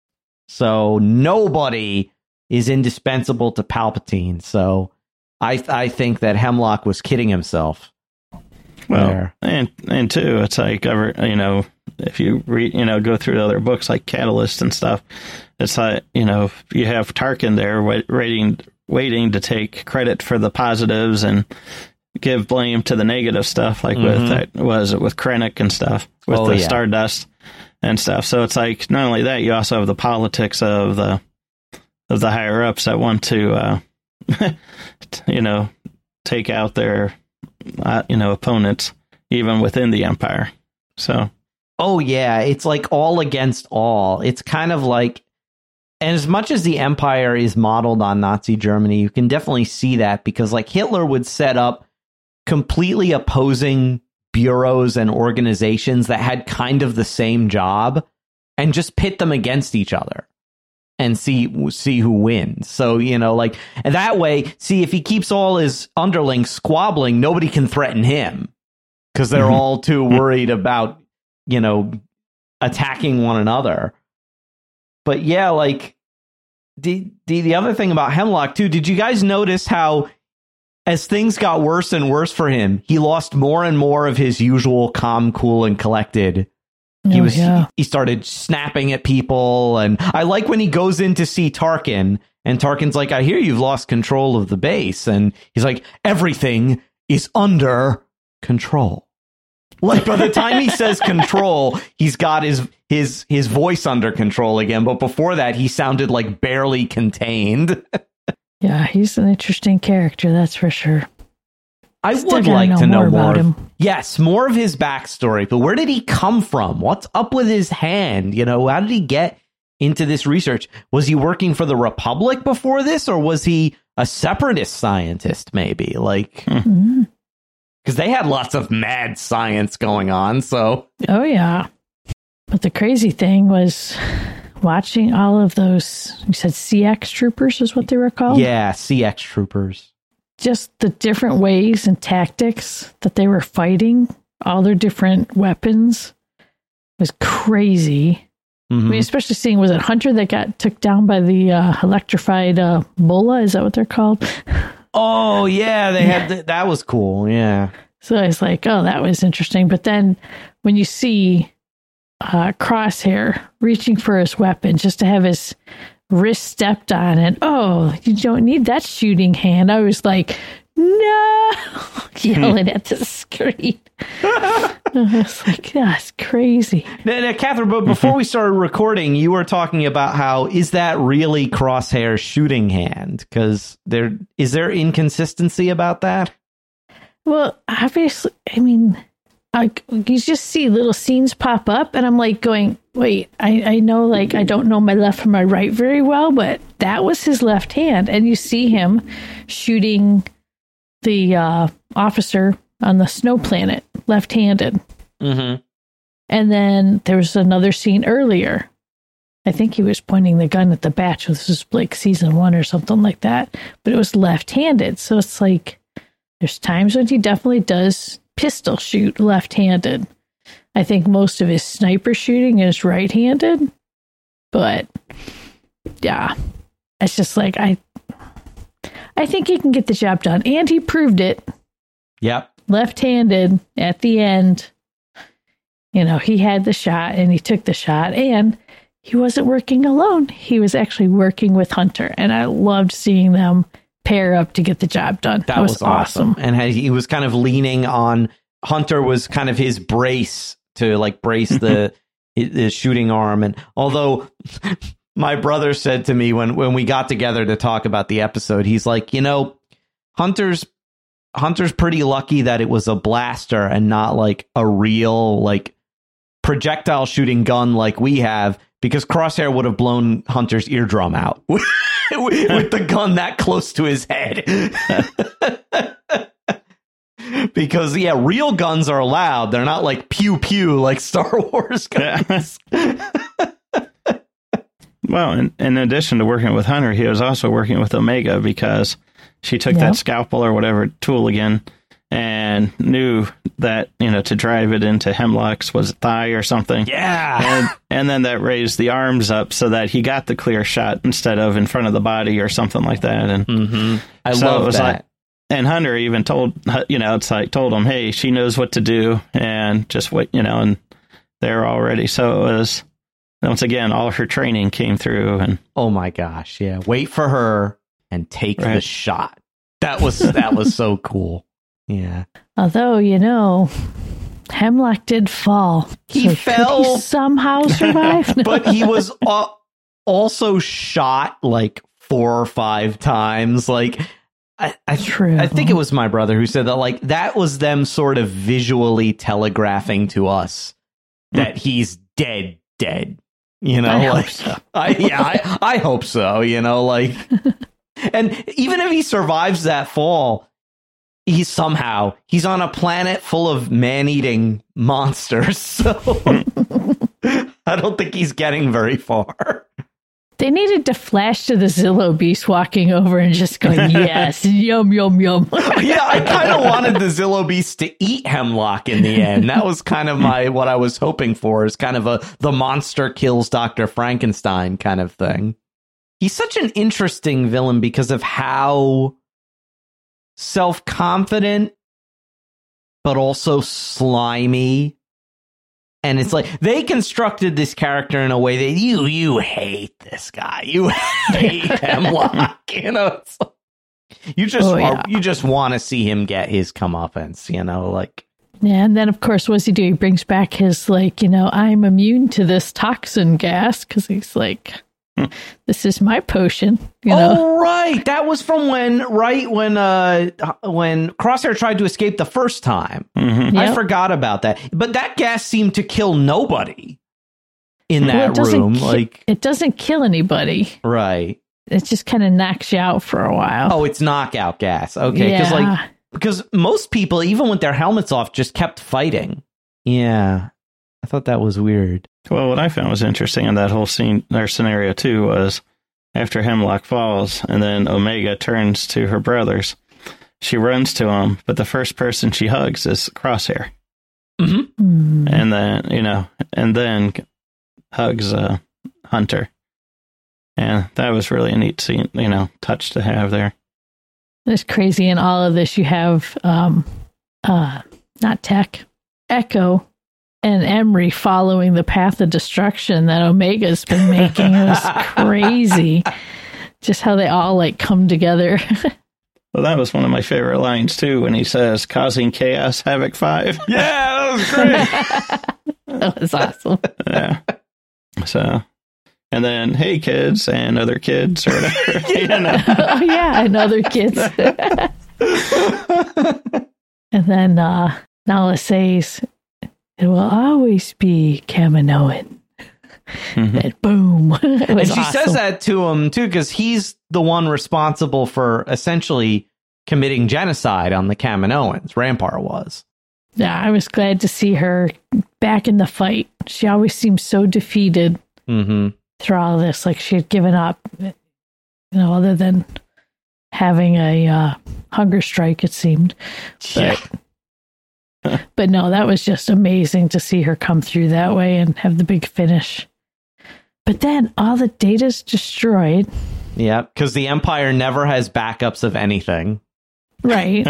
S11: So nobody is indispensable to Palpatine. So I I think that Hemlock was kidding himself.
S12: Well, there. and and two, it's like, ever, you know, if you read, you know, go through other books like Catalyst and stuff, it's like, you know, you have Tarkin there wait, waiting, waiting to take credit for the positives and give blame to the negative stuff, like mm-hmm. with that was it with Krennic and stuff, with oh, the yeah. Stardust and stuff. So it's like, not only that, you also have the politics of the of the higher ups that want to, uh, you know, take out their. Uh, you know, opponents, even within the Empire. So,
S11: oh yeah, it's like all against all. It's kind of like, and as much as the Empire is modeled on Nazi Germany, you can definitely see that because, like, Hitler would set up completely opposing bureaus and organizations that had kind of the same job, and just pit them against each other. And see see who wins. So, you know, like, and that way, see, if he keeps all his underlings squabbling, nobody can threaten him because they're mm-hmm. all too worried about, you know, attacking one another. But yeah, like, the, the, the other thing about Hemlock, too, did you guys notice how as things got worse and worse for him, he lost more and more of his usual calm, cool, and collected. He was. Oh, yeah. He started snapping at people, and I like when he goes in to see Tarkin, and Tarkin's like, "I hear you've lost control of the base," and he's like, "Everything is under control." Like by the time he says control, he's got his his his voice under control again. But before that, he sounded like barely contained.
S13: Yeah, he's an interesting character, that's for sure.
S11: I Still would like know to know more about him. Yes, more of his backstory. But where did he come from? What's up with his hand? You know, how did he get into this research? Was he working for the Republic before this, or was he a separatist scientist? Maybe like because mm-hmm. they had lots of mad science going on. So,
S13: oh yeah. But the crazy thing was watching all of those. You said C X troopers is what they were called.
S11: Yeah, C X troopers.
S13: Just the different ways and tactics that they were fighting, all their different weapons was crazy. Mm-hmm. I mean, especially seeing, was it Hunter that got took down by the uh, electrified uh, bola? Is that what they're called?
S11: Oh, yeah, they had th- that was cool. Yeah.
S13: So I was like, oh, that was interesting. But then when you see uh, Crosshair reaching for his weapon just to have his wrist stepped on and oh, you don't need that shooting hand. I was like, no, yelling at the screen. I was like, that's crazy.
S11: Now, now, Catherine, but before we started recording, you were talking about how is that really Crosshair's shooting hand? Because there is there inconsistency about that?
S13: Well, obviously, I mean, I, you just see little scenes pop up, and I'm like going, wait, I, I know, like, I don't know my left from my right very well, but that was his left hand. And you see him shooting the uh, officer on the snow planet left-handed.
S11: Mm-hmm.
S13: And then there was another scene earlier. I think he was pointing the gun at the batch. This was like season one or something like that. But it was left-handed. So it's like, there's times when he definitely does pistol shoot left-handed. I think most of his sniper shooting is right-handed. But, yeah, it's just like, I I think he can get the job done. And he proved it.
S11: Yep.
S13: Left-handed at the end. You know, he had the shot and he took the shot. And he wasn't working alone. He was actually working with Hunter. And I loved seeing them pair up to get the job done.
S11: That, that was, was awesome. awesome. And he was kind of leaning on, Hunter was kind of his brace to like brace the, the shooting arm. And although my brother said to me when, when we got together to talk about the episode, he's like, you know, Hunter's Hunter's pretty lucky that it was a blaster and not like a real like projectile shooting gun like we have, because Crosshair would have blown Hunter's eardrum out with the gun that close to his head. Because, yeah, real guns are allowed. They're not like pew pew like Star Wars guns.
S12: Well, in, in addition to working with Hunter, he was also working with Omega, because she took yep. that scalpel or whatever tool again and knew that, you know, to drive it into Hemlock's was thigh or something.
S11: Yeah.
S12: And, and then that raised the arms up so that he got the clear shot instead of in front of the body or something like that. And
S11: mm-hmm. I
S12: so
S11: love
S12: it was
S11: that.
S12: Like, and Hunter even told, you know, it's like told him, hey, she knows what to do and just wait, you know, and they're all ready. So it was, once again, all her training came through. And
S11: oh my gosh. Yeah. Wait for her and take right. the shot. That was, that was so cool. Yeah.
S13: Although, you know, Hemlock did fall.
S11: He
S13: so
S11: fell.
S13: Could he somehow survive? No.
S11: But he was uh, also shot like four or five times. Like, I, I,
S13: True.
S11: I think it was my brother who said that, like, that was them sort of visually telegraphing to us that he's dead, dead. You know,
S13: I
S11: like,
S13: hope so.
S11: I, yeah, I, I hope so. You know, like, and even if he survives that fall, he's somehow he's on a planet full of man-eating monsters. So I don't think he's getting very far.
S13: They needed to flash to the Zillo Beast walking over and just going, yes, yum, yum, yum.
S11: Yeah, I kind of wanted the Zillo Beast to eat Hemlock in the end. That was kind of my what I was hoping for, is kind of a the monster kills Doctor Frankenstein kind of thing. He's such an interesting villain because of how self-confident, but also slimy. And it's like, they constructed this character in a way that you, you hate this guy. You hate Hemlock. You know, it's like, you just,
S13: oh, yeah.
S11: you just want to see him get his comeuppance, you know, like.
S13: Yeah, and then, of course, what's he do? He brings back his, like, you know, I'm immune to this toxin gas, because he's like, this is my potion. You know?
S11: Oh, right. That was from when, right, when uh, when Crosshair tried to escape the first time.
S12: Mm-hmm.
S11: I
S13: Yep.
S11: forgot about that. But that gas seemed to kill nobody in
S13: Well,
S11: that
S13: it doesn't
S11: room.
S13: ki-
S11: like,
S13: it doesn't kill anybody.
S11: right.
S13: It just kind of knocks you out for a while.
S11: Oh, it's knockout gas. Okay, because
S13: Yeah.
S11: like because most people, even with their helmets off, just kept fighting. Yeah, I thought that was weird.
S12: Well, what I found was interesting in that whole scene, or scenario too, was after Hemlock falls and then Omega turns to her brothers, she runs to him, but the first person she hugs is Crosshair.
S11: Mm-hmm.
S13: Mm.
S12: And then, you know, and then hugs uh, Hunter. And that was really a neat scene, you know, touch to have there.
S13: It's crazy. In all of this, you have, um, uh, not Tech, Echo, and Emery following the path of destruction that Omega's been making. It was crazy. Just how they all like come together.
S12: Well, that was one of my favorite lines too, when he says, causing chaos, Havoc five.
S11: Yeah, that was great.
S13: That was awesome.
S12: Yeah. So, and then, hey kids, and other kids, or whatever. You know.
S13: Oh, yeah, and other kids. And then uh, Nala says, it will always be Kaminoan.
S12: Mm-hmm.
S13: And boom. It
S11: And
S13: was
S11: she
S13: awesome.
S11: says that to him, too, because he's the one responsible for essentially committing genocide on the Kaminoans. Rampart was.
S13: Yeah, I was glad to see her back in the fight. She always seemed so defeated
S11: Mm-hmm.
S13: through all this. Like she had given up, you know, other than having a uh, hunger strike, it seemed.
S11: Yeah.
S13: But But no, that was just amazing to see her come through that way and have the big finish. But then all the data's destroyed.
S11: Yeah, because the Empire never has backups of anything.
S13: Right.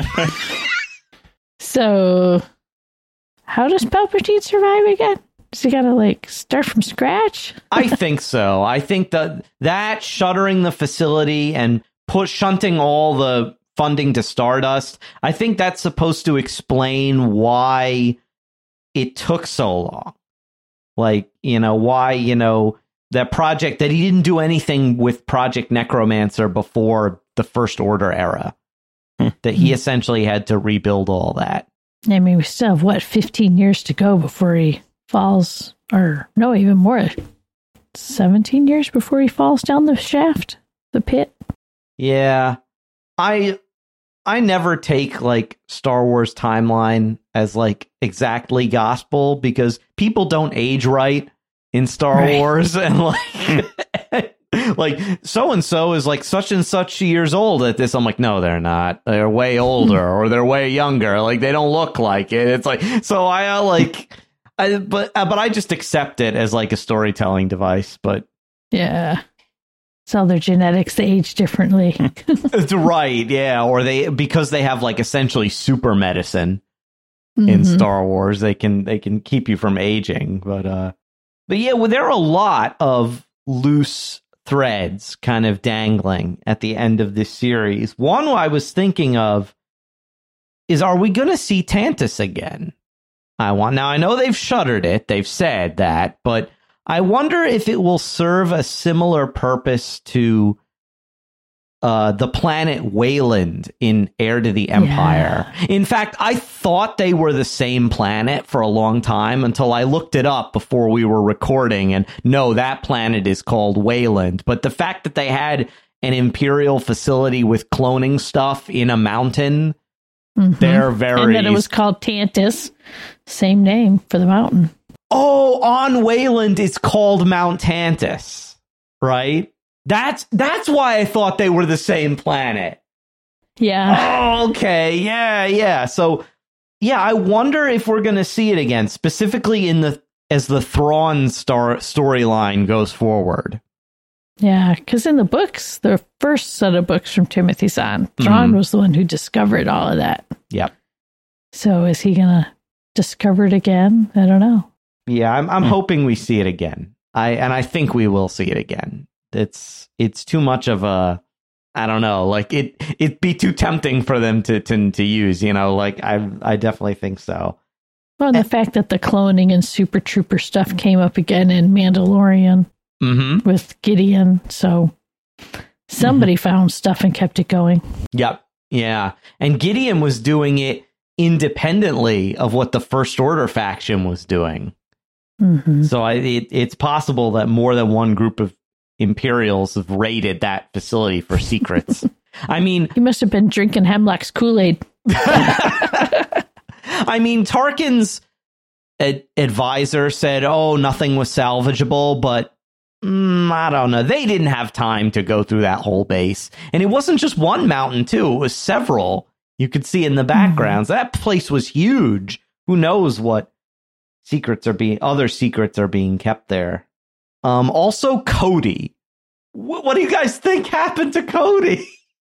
S13: So, how does Palpatine survive again? Does he gotta, like, start from scratch?
S11: I think so. I think that that shuttering the facility and put shunting all the funding to Stardust, I think that's supposed to explain why it took so long. Like, you know, why, you know, that project, that he didn't do anything with Project Necromancer before the First Order era. That he essentially had to rebuild all that.
S13: I mean, we still have, what, fifteen years to go before he falls, or no, even more, seventeen years before he falls down the shaft, the pit.
S11: Yeah. I I never take, like, Star Wars timeline as, like, exactly gospel, because people don't age right in Star right. Wars, and, like... Like, so-and-so is like such and such years old at this. I'm like, no, they're not. They're way older or they're way younger. Like, they don't look like it. It's like, so I uh, like, I, but, uh, but I just accept it as like a storytelling device. But
S13: yeah, it's all their genetics. They age differently.
S11: It's right. Yeah. Or they, because they have like essentially super medicine mm-hmm. in Star Wars, they can, they can keep you from aging. But, uh, but yeah, well, there are a lot of loose threads kind of dangling at the end of this series. One I was thinking of is, are we going to see Tantus again? I want now I know they've shuttered it, they've said that, but I wonder if it will serve a similar purpose to uh, the planet Wayland in Heir to the Empire. Yeah. In fact, I thought they were the same planet for a long time until I looked it up before we were recording, and no, that planet is called Wayland. But the fact that they had an Imperial facility with cloning stuff in a mountain, mm-hmm. they're very...
S13: And that it was called Tantus, same name for the mountain.
S11: Oh, on Wayland it's called Mount Tantus, right? That's that's why I thought they were the same planet.
S13: Yeah.
S11: Oh, okay. Yeah, yeah. So, yeah, I wonder if we're going to see it again, specifically in the as the Thrawn star storyline goes forward.
S13: Yeah, because in the books, the first set of books from Timothy Zahn, Thrawn mm-hmm. was the one who discovered all of that.
S11: Yep.
S13: So is he going to discover it again? I don't know.
S11: Yeah, I'm I'm mm. hoping we see it again. I and I think we will see it again. It's it's too much of a, I don't know, like it it'd be too tempting for them to to, to use, you know, like I I definitely think so.
S13: Well, and the fact that the cloning and Super Trooper stuff came up again in Mandalorian
S11: mm-hmm.
S13: with Gideon, so somebody mm-hmm. found stuff and kept it going.
S11: Yep, yeah, and Gideon was doing it independently of what the First Order faction was doing.
S13: Mm-hmm.
S11: So I, it, it's possible that more than one group of Imperials have raided that facility for secrets. I mean...
S13: He must have been drinking Hemlock's Kool-Aid.
S11: I mean, Tarkin's ad- advisor said, oh, nothing was salvageable, but mm, I don't know. They didn't have time to go through that whole base. And it wasn't just one mountain, too. It was several. You could see in the backgrounds. Mm-hmm. That place was huge. Who knows what secrets are being... Other secrets are being kept there. Um, also, Cody. What, what do you guys think happened to Cody?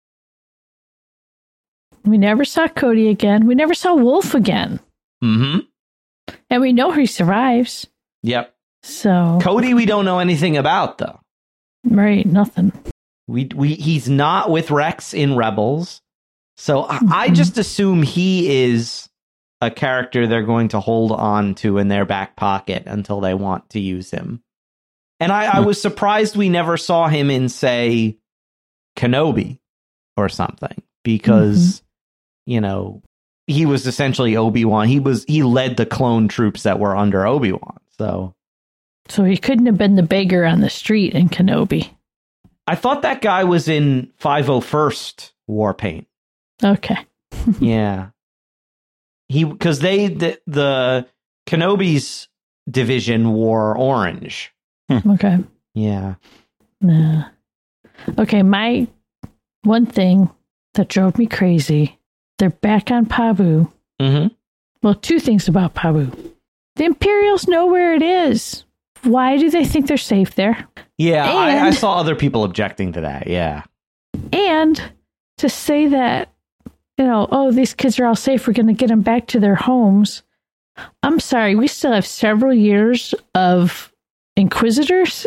S13: We never saw Cody again. We never saw Wolf again.
S11: Mm-hmm.
S13: And we know he survives.
S11: Yep.
S13: So
S11: Cody, we don't know anything about, though.
S13: Right, nothing.
S11: We we he's not with Rex in Rebels, so mm-hmm. I, I just assume he is a character they're going to hold on to in their back pocket until they want to use him. And I, I was surprised we never saw him in, say, Kenobi or something, because, mm-hmm. you know, he was essentially Obi-Wan. He was he led the clone troops that were under Obi-Wan. So,
S13: so he couldn't have been the beggar on the street in Kenobi.
S11: I thought that guy was in five oh first Warpaint.
S13: Okay.
S11: Yeah. He because they the, the Kenobi's division wore orange.
S13: Okay.
S11: Yeah.
S13: Uh, okay, my one thing that drove me crazy, they're back on Pabu.
S11: Mm-hmm.
S13: Well, two things about Pabu. The Imperials know where it is. Why do they think they're safe there?
S11: Yeah,
S13: and,
S11: I, I saw other people objecting to that, yeah.
S13: And to say that, you know, oh, these kids are all safe, we're going to get them back to their homes. I'm sorry, we still have several years of Inquisitors.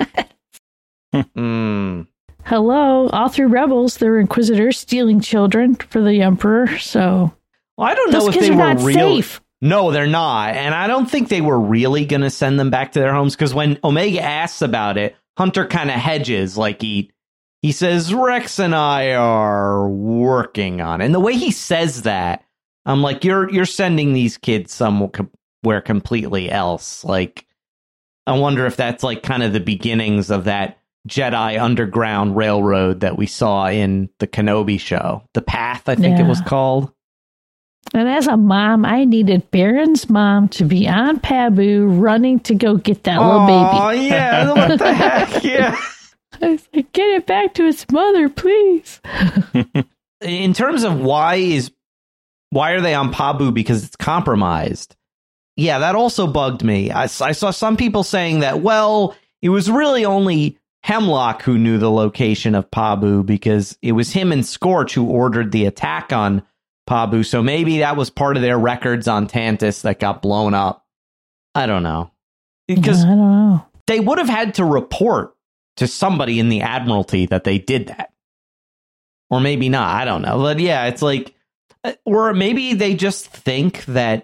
S11: mm.
S13: Hello, all through Rebels, there were Inquisitors stealing children for the Emperor, so...
S11: Well, I don't know
S13: those
S11: if
S13: kids
S11: they
S13: are
S11: were
S13: not
S11: real.
S13: safe.
S11: No, they're not. And I don't think they were really going to send them back to their homes, because when Omega asks about it, Hunter kind of hedges, like he he says, Rex and I are working on it. And the way he says that, I'm like, you're you're sending these kids somewhere completely else. Like, I wonder if that's like kind of the beginnings of that Jedi Underground Railroad that we saw in the Kenobi show. The Path, I think
S13: yeah.
S11: it was called.
S13: And as a mom, I needed Baron's mom to be on Pabu running to go get that little baby.
S11: Oh, yeah. What the heck? Yeah.
S13: I was like, get it back to its mother, please.
S11: In terms of why is why are they on Pabu? Because it's compromised. Yeah, that also bugged me. I, I saw some people saying that, well, it was really only Hemlock who knew the location of Pabu because it was him and Scorch who ordered the attack on Pabu, so maybe that was part of their records on Tantus that got blown up. I don't know. Because
S13: yeah, I don't know.
S11: They would have had to report to somebody in the Admiralty that they did that. Or maybe not, I don't know. But yeah, it's like, or maybe they just think that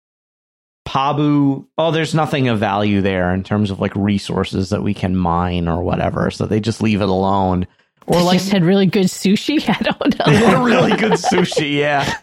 S11: Pabu, oh, there's nothing of value there in terms of like resources that we can mine or whatever, so they just leave it alone. Or
S13: they
S11: like
S13: just had really good sushi. I don't know.
S11: They had really good sushi, yeah.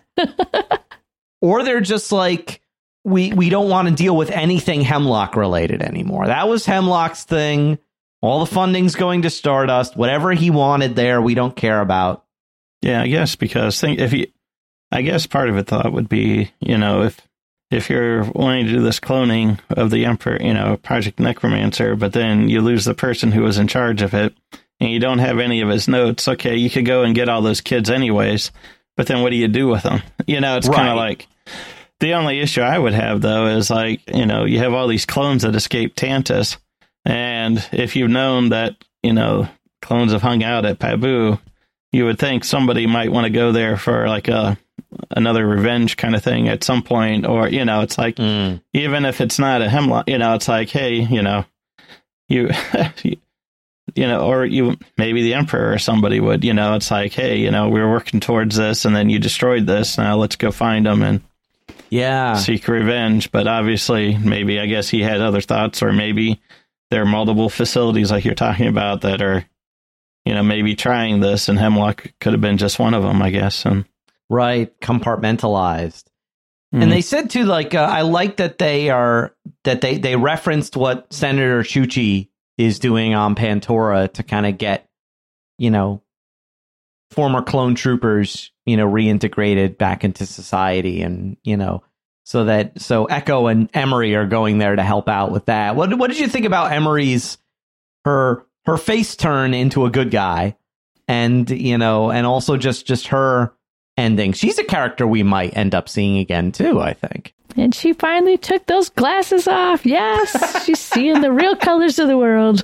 S11: Or they're just like, we we don't want to deal with anything Hemlock related anymore. That was Hemlock's thing. All the funding's going to Stardust. Whatever he wanted there, we don't care about.
S12: Yeah, I guess because think if you, I guess part of it thought would be, you know, if if you're wanting to do this cloning of the Emperor, you know, Project Necromancer, but then you lose the person who was in charge of it. And you don't have any of his notes, okay, you could go and get all those kids anyways, but then what do you do with them? You know, it's right. kind of like, the only issue I would have, though, is like, you know, you have all these clones that escaped Tantus, and if you've known that, you know, clones have hung out at Pabu, you would think somebody might want to go there for like a another revenge kind of thing at some point, or, you know, it's like, mm. even if it's not a Hemlock, you know, it's like, hey, you know, you... You know, or you maybe the Emperor or somebody would, you know, it's like, hey, you know, we were working towards this and then you destroyed this. Now let's go find them and
S11: yeah,
S12: seek revenge. But obviously, maybe I guess he had other thoughts, or maybe there are multiple facilities like you're talking about that are, you know, maybe trying this, and Hemlock could have been just one of them, I guess. And
S11: right, compartmentalized. Mm. And they said too, like, uh, I like that they are that they they referenced what Senator Chuchi is doing on Pantora to kind of get, you know, former clone troopers, you know, reintegrated back into society, and, you know, so that so Echo and Emery are going there to help out with that. What what did you think about Emery's her her face turn into a good guy, and, you know, and also just just her ending? She's a character we might end up seeing again too, I think.
S13: And she finally took those glasses off. Yes, she's seeing the real colors of the world.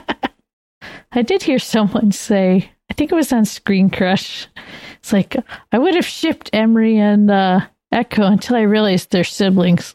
S13: I did hear someone say, I think it was on Screen Crush, it's like, I would have shipped Emery and uh, Echo until I realized they're siblings.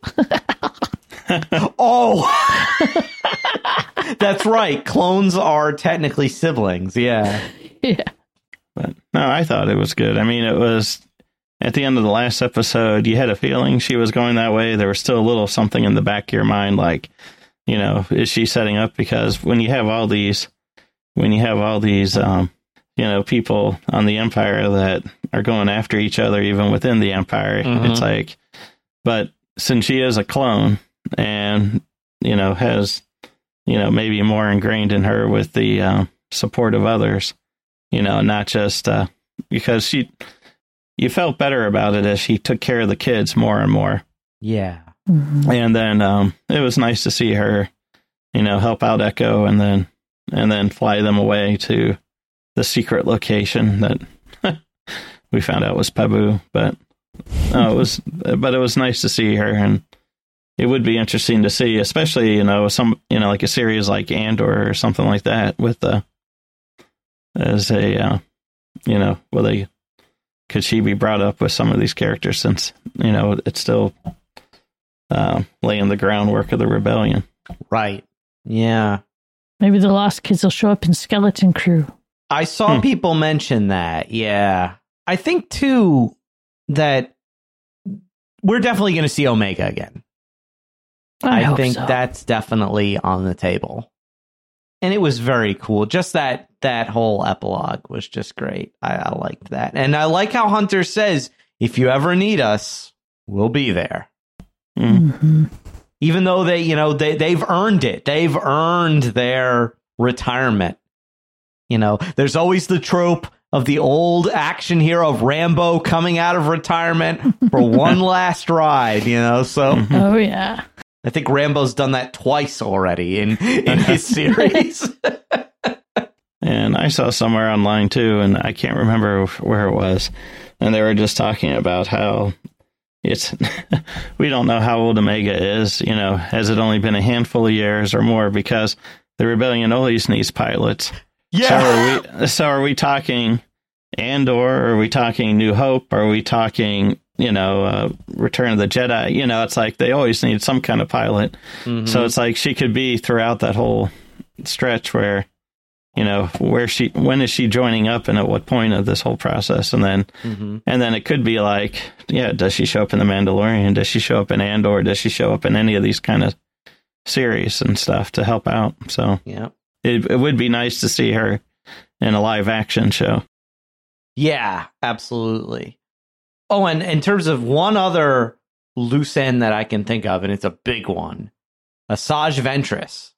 S11: Oh, that's right. Clones are technically siblings. Yeah.
S13: Yeah.
S12: But no, I thought it was good. I mean, it was... At the end of the last episode, you had a feeling she was going that way. There was still a little something in the back of your mind, like, you know, is she setting up? Because when you have all these, when you have all these, um, you know, people on the Empire that are going after each other, even within the Empire, mm-hmm. it's like, but since she is a clone and, you know, has, you know, maybe more ingrained in her with the uh, support of others, you know, not just uh, because she... You felt better about it as she took care of the kids more and more.
S11: Yeah.
S13: Mm-hmm.
S12: And then um, it was nice to see her, you know, help out Echo and then and then fly them away to the secret location that we found out was Pabu. But no, it was, but it was nice to see her, and it would be interesting to see, especially, you know, some, you know, like a series like Andor or something like that with the, as a, uh, you know, will they, could she be brought up with some of these characters since, you know, it's still uh, laying the groundwork of the rebellion.
S11: Right. Yeah.
S13: Maybe the Lost Kids will show up in Skeleton Crew.
S11: I saw
S12: Hmm.
S11: people mention that. Yeah. I think, too, that we're definitely going to see Omega again.
S13: I,
S11: I
S13: hope
S11: think
S13: so.
S11: that's definitely on the table. And it was very cool. Just that that whole epilogue was just great. I, I liked that. And I like how Hunter says, if you ever need us, we'll be there.
S13: Mm-hmm.
S11: Even though they, you know, they, they've earned it. They've earned their retirement. You know, there's always the trope of the old action hero of Rambo coming out of retirement for one last ride, you know, so.
S13: Oh, yeah.
S11: I think Rambo's done that twice already in, in his series.
S12: And I saw somewhere online too, and I can't remember where it was, and they were just talking about how it's, we don't know how old Omega is, you know, has it only been a handful of years or more, because the rebellion always needs pilots.
S11: Yeah.
S12: So are we, so are we talking Andor? Are we talking New Hope? Are we talking, you know, uh, Return of the Jedi? You know, it's like they always need some kind of pilot.
S11: Mm-hmm.
S12: So it's like she could be throughout that whole stretch where, you know, where she, when is she joining up and at what point of this whole process? And then,
S11: Mm-hmm.
S12: and then it could be like, yeah, does she show up in The Mandalorian? Does she show up in Andor? Does she show up in any of these kind of series and stuff to help out? So
S11: Yeah.
S12: it, it would be nice to see her in a live action show.
S11: Yeah, absolutely. Oh, and in terms of one other loose end that I can think of, and it's a big one, Asajj Ventress.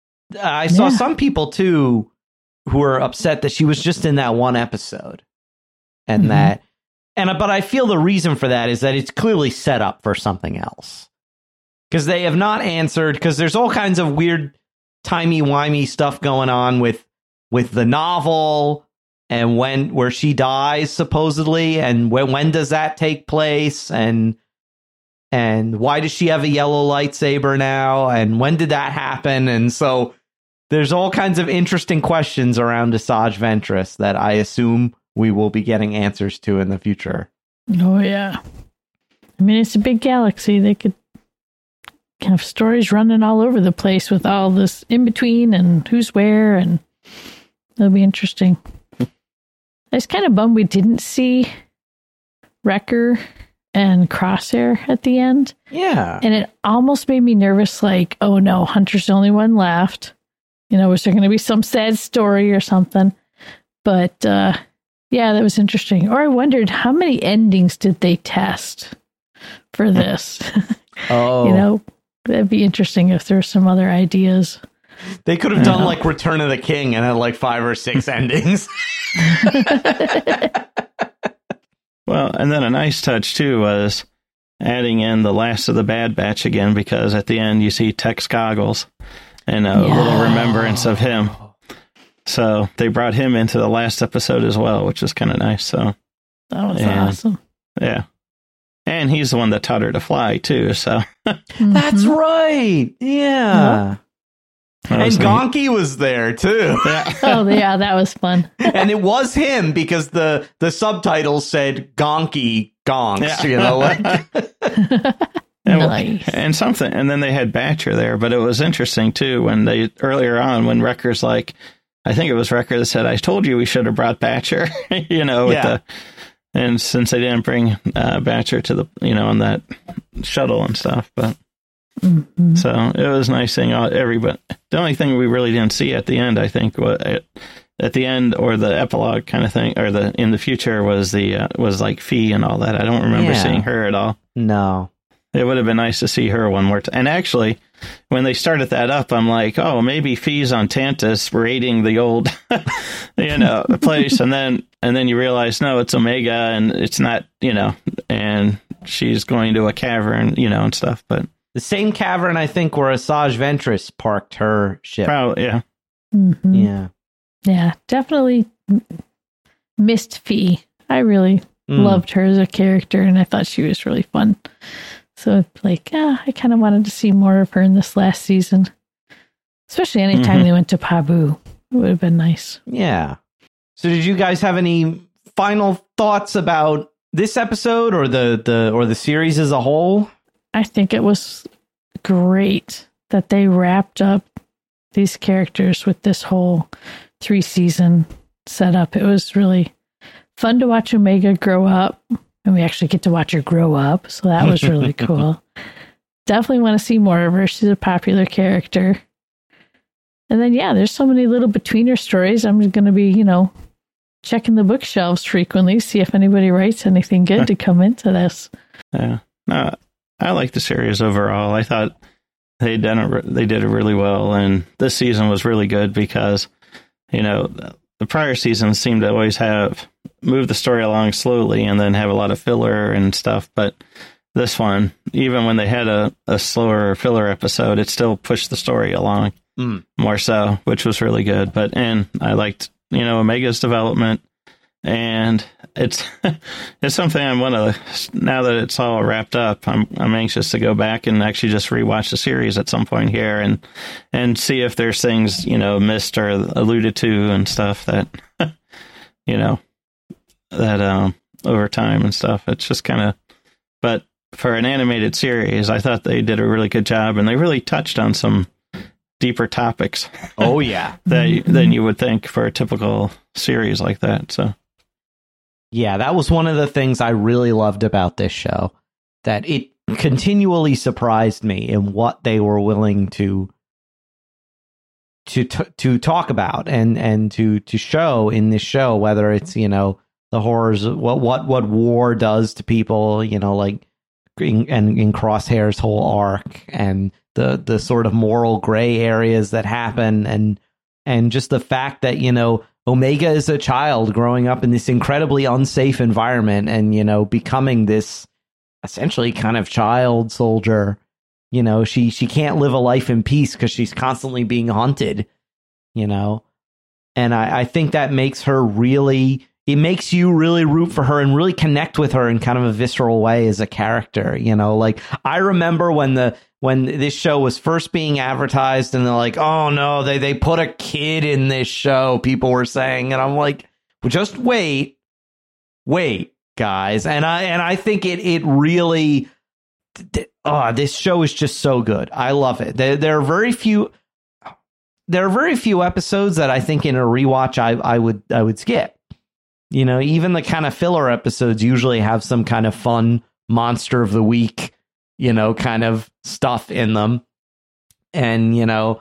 S11: I saw
S13: Yeah.
S11: some people, too, who were upset that she was just in that one episode. And
S13: Mhm.
S11: that, and but I feel the reason for that is that it's clearly set up for something else. Because they have not answered, because there's all kinds of weird, timey-wimey stuff going on with with the novel, and when where she dies supposedly, and when when does that take place, and and why does she have a yellow lightsaber now, and when did that happen? And so there's all kinds of interesting questions around Asajj Ventress that I assume we will be getting answers to in the future.
S13: Oh, yeah. I mean, it's a big galaxy. They could have stories running all over the place with all this in between and who's where, and it'll be interesting. I was kind of bummed we didn't see Wrecker and Crosshair at the end.
S11: Yeah.
S13: And it almost made me nervous, like, oh no, Hunter's the only one left. You know, was there going to be some sad story or something? But uh, yeah, that was interesting. Or I wondered, how many endings did they test for this?
S11: Oh.
S13: You know, that'd be interesting if there's some other ideas.
S11: They could have done like Return of the King and had like five or six endings.
S12: Well, and then a nice touch, too, was adding in the last of the Bad Batch again, because at the end you see Tex Goggles and a
S13: Yeah.
S12: little remembrance of him. So they brought him into the last episode as well, which was kind of nice. So
S13: That was
S12: and,
S13: awesome.
S12: Yeah. And he's the one that taught her to fly, too. So
S11: That's right. Yeah.
S12: That
S11: And
S12: was neat.
S11: Gonky was there too.
S12: Yeah.
S13: Oh, yeah, that was fun.
S11: And it was him because the the subtitles said Gonky Gonks,
S12: Yeah.
S11: you know, like
S12: And,
S13: Nice.
S12: and something, and then they had Batcher there, but it was interesting too when they earlier on when Wrecker's like, I think it was Wrecker that said, "I told you we should have brought Batcher," you know, with
S11: Yeah.
S12: the, and since they didn't bring uh, Batcher to the, you know, on that shuttle and stuff, but
S13: Mhm.
S12: so it was nice seeing all everybody. The only thing we really didn't see at the end, I think, was at, at the end or the epilogue kind of thing, or the in the future was the uh, was like Fee and all that. I don't remember
S11: Yeah.
S12: seeing her at all.
S11: no.
S12: It would have been nice to see her one more time. And actually, when they started that up, I'm like, oh, maybe Fee's on Tantus raiding the old, you know, place. And then, and then you realize, no, it's Omega and it's not, you know, and she's going to a cavern, you know, and stuff. But
S11: The same cavern, I think, where Asajj Ventress parked her ship.
S12: probably, yeah.
S13: Mhm.
S11: Yeah.
S13: Yeah, definitely m- missed Fee. I really mm. loved her as a character, and I thought she was really fun. So, like, yeah, I kind of wanted to see more of her in this last season, especially anytime mm-hmm. they went to Pabu. It would have been nice.
S11: Yeah. So, did you guys have any final thoughts about this episode or the, the or the series as a whole?
S13: I think it was great that they wrapped up these characters with this whole three season setup. It was really fun to watch Omega grow up, and we actually get to watch her grow up. So that was really cool. Definitely want to see more of her. She's a popular character. And then, yeah, there's so many little between her stories. I'm going to be, you know, checking the bookshelves frequently, see if anybody writes anything good to come into this.
S12: Yeah. No, I like the series overall. I thought they did it, they did it really well, and this season was really good because, you know, the prior seasons seemed to always have move the story along slowly and then have a lot of filler and stuff. But this one, even when they had a, a slower filler episode, it still pushed the story along mm. more so, which was really good. But and I liked, you know, Omega's development. And it's it's something I want to, now that it's all wrapped up, I'm I'm anxious to go back and actually just rewatch the series at some point here and and see if there's things, you know, missed or alluded to and stuff that, you know, that um, over time and stuff. It's just kind of, but for an animated series, I thought they did a really good job, and they really touched on some deeper topics.
S11: Oh, yeah.
S12: that, than you would think for a typical series like that, so.
S11: Yeah, that was one of the things I really loved about this show, that it continually surprised me in what they were willing to to t- to talk about and and to to show in this show, whether it's, you know, the horrors of what what what war does to people, you know, like in, and in Crosshair's whole arc, and the the sort of moral gray areas that happen, and and just the fact that, you know, Omega is a child growing up in this incredibly unsafe environment and, you know, becoming this essentially kind of child soldier. You know, she she can't live a life in peace because she's constantly being hunted, you know, and I, I think that makes her really, it makes you really root for her and really connect with her in kind of a visceral way as a character. You know, like I remember when the when this show was first being advertised and they're like, oh no, they, they put a kid in this show, people were saying. And I'm like, well, just wait, wait, guys. And I, and I think it, it really, oh, this show is just so good. I love it. There, there are very few, there are very few episodes that I think in a rewatch, I, I would, I would skip. You know, even the kind of filler episodes usually have some kind of fun monster of the week, you know, kind of stuff in them. And, you know,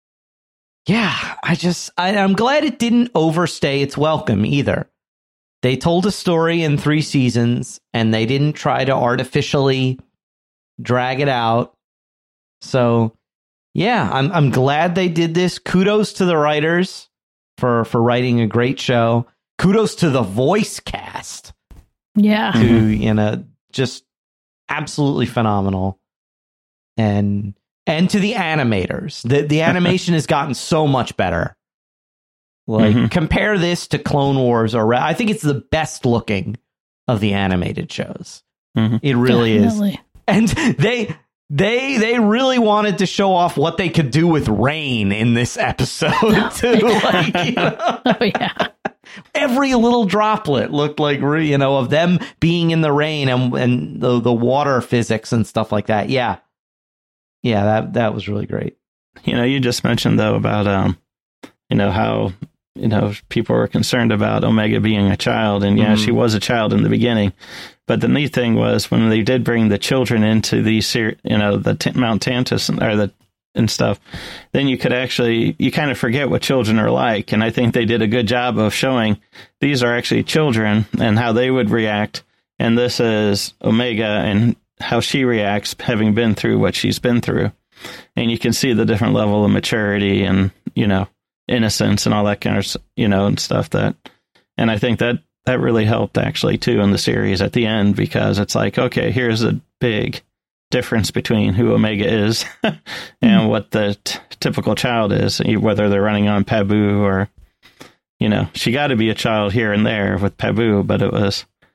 S11: yeah, I just, I, I'm glad it didn't overstay its welcome either. They told a story in three seasons and they didn't try to artificially drag it out. So, yeah, I'm I'm glad they did this. Kudos to the writers for, for writing a great show. Kudos to the voice cast.
S13: Yeah.
S11: To, you know, just absolutely phenomenal. And and to the animators. The the animation has gotten so much better. Like, mm-hmm. compare this to Clone Wars, or I think it's the best looking of the animated shows. Mm-hmm. It really Definitely. is. And they they they really wanted to show off what they could do with rain in this episode too. Like, you know?
S13: Oh yeah.
S11: Every little droplet looked like, you know, of them being in the rain and and the the water physics and stuff like that. Yeah. Yeah, that that was really great.
S12: You know, you just mentioned though about um you know how you know people were concerned about Omega being a child, and yeah, mm-hmm. she was a child in the beginning. But the neat thing was when they did bring the children into the you know the t- Mount Tantus and, or the and stuff, then you could actually you kind of forget what children are like, and I think they did a good job of showing these are actually children and how they would react, and this is Omega and how she reacts having been through what she's been through, and you can see the different level of maturity and you know innocence and all that kind of you know and stuff that, and I think that that really helped actually too in the series at the end, because it's like, okay, here's a big difference between who Omega is and mm-hmm. what the t- typical child is, whether they're running on Pabu or, you know, she got to be a child here and there with Pabu, but it was,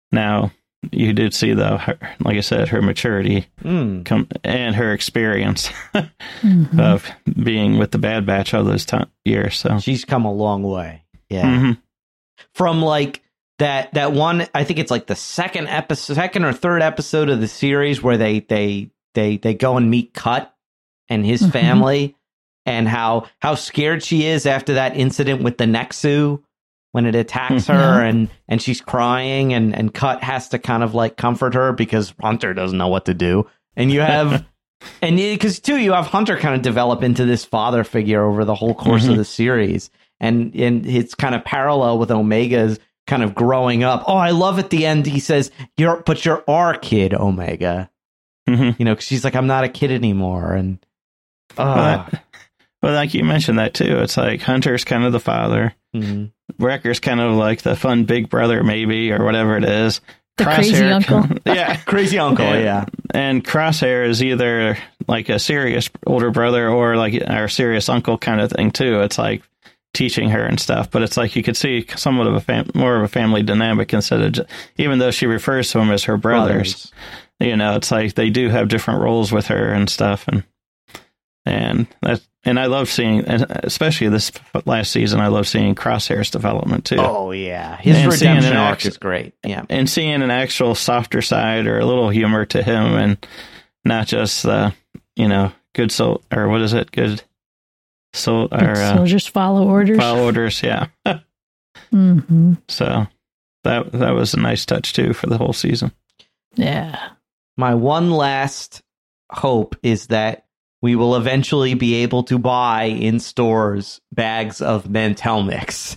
S12: now you did see, though, her, like I said, her maturity
S11: mm.
S12: come, and her experience mm-hmm. of being with the Bad Batch all those time, years. So
S11: she's come a long way. Yeah.
S12: Mm-hmm.
S11: From like that that one, I think it's like the second episode, second or third episode of the series where they they they they go and meet Cut and his mm-hmm. family, and how how scared she is after that incident with the Nexu when it attacks her, yeah. and and she's crying, and and Cut has to kind of like comfort her because Hunter doesn't know what to do, and you have and because too you have Hunter kind of develop into this father figure over the whole course mm-hmm. of the series, and and it's kind of parallel with Omega's kind of growing up. Oh, I love at the end he says, "You're but you're our kid, Omega,"
S12: mm-hmm.
S11: you know, because she's like, "I'm not a kid anymore," and uh,
S12: well, well, like you mentioned that too. It's like Hunter's kind of the father.
S11: Mm-hmm.
S12: Wrecker's kind of like the fun big brother, maybe, or whatever it is.
S13: The Crosshair, crazy uncle.
S12: Yeah.
S11: Crazy uncle,
S12: and,
S11: yeah.
S12: And Crosshair is either like a serious older brother or like our serious uncle kind of thing, too. It's like teaching her and stuff. But it's like you could see somewhat of a fam- more of a family dynamic instead of, just, even though she refers to them as her brothers, brothers, you know, it's like they do have different roles with her and stuff. And, and that, and I love seeing, especially this last season, I love seeing Crosshair's development too.
S11: Oh yeah, his and redemption arc actual, is great. Yeah,
S12: and seeing an actual softer side or a little humor to him, and not just uh, you know, good soul or what is it? Good soul or uh,
S13: soldiers follow orders.
S12: Follow orders, yeah.
S13: mm-hmm.
S12: So that that was a nice touch too for the whole season.
S13: Yeah.
S11: My one last hope is that we will eventually be able to buy in stores bags of Mantel Mix.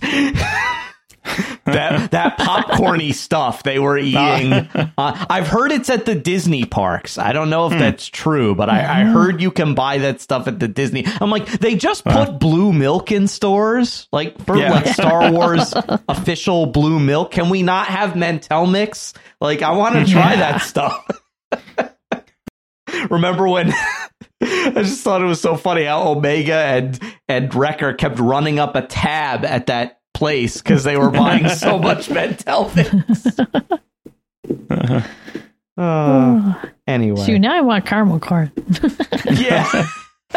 S11: that that popcorny stuff they were eating. Uh, I've heard it's at the Disney parks. I don't know if hmm. that's true, but I, I heard you can buy that stuff at the Disney. I'm like, they just put uh. blue milk in stores, like for yeah. like Star Wars official blue milk. Can we not have Mantel Mix? Like, I want to try yeah. that stuff. Remember when? I just thought it was so funny how Omega and and Wrecker kept running up a tab at that place because they were buying so much Mantel Mix. uh, uh, anyway,
S13: shoot, now I want caramel corn.
S11: Yeah.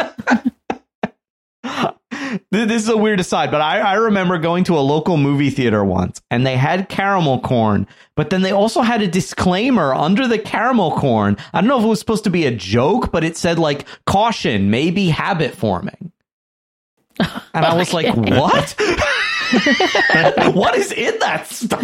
S11: This is a weird aside, but I, I remember going to a local movie theater once, and they had caramel corn, but then they also had a disclaimer under the caramel corn. I don't know if it was supposed to be a joke, but it said, like, caution, maybe habit forming. And I was like, what? What is in that stuff?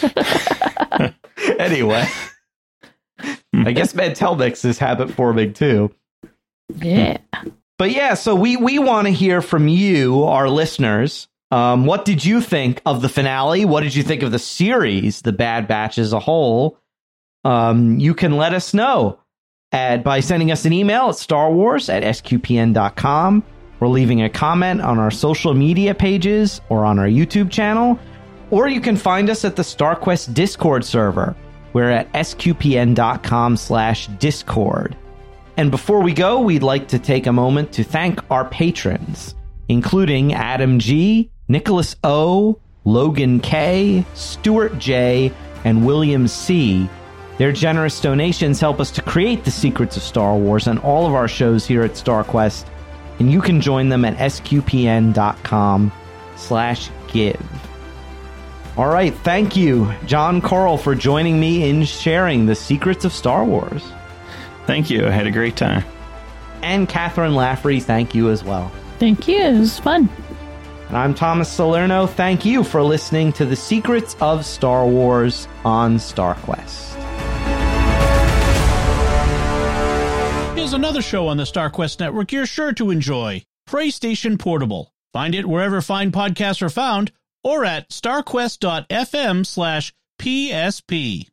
S11: Anyway, I guess Mantel Mix is habit forming, too.
S13: Yeah.
S11: But yeah, so we, we want to hear from you, our listeners. Um, what did you think of the finale? What did you think of the series, The Bad Batch as a whole? Um, you can let us know at, by sending us an email at starwars at s q p n dot com, or leaving a comment on our social media pages or on our YouTube channel. Or you can find us at the StarQuest Discord server. We're at s q p n dot com slash discord. And before we go, we'd like to take a moment to thank our patrons, including Adam G., Nicholas O., Logan K., Stuart J., and William C. Their generous donations help us to create the Secrets of Star Wars and all of our shows here at StarQuest, and you can join them at s q p n dot com slash give. All right, thank you, John Coral, for joining me in sharing the Secrets of Star Wars.
S12: Thank you. I had a great time.
S11: And Catherine Laffrey, thank you as well.
S13: Thank you. It was fun.
S11: And I'm Thomas Salerno. Thank you for listening to the Secrets of Star Wars on StarQuest.
S1: Here's another show on the StarQuest Network you're sure to enjoy. PlayStation Portable. Find it wherever fine podcasts are found or at starquest dot f m slash P S P.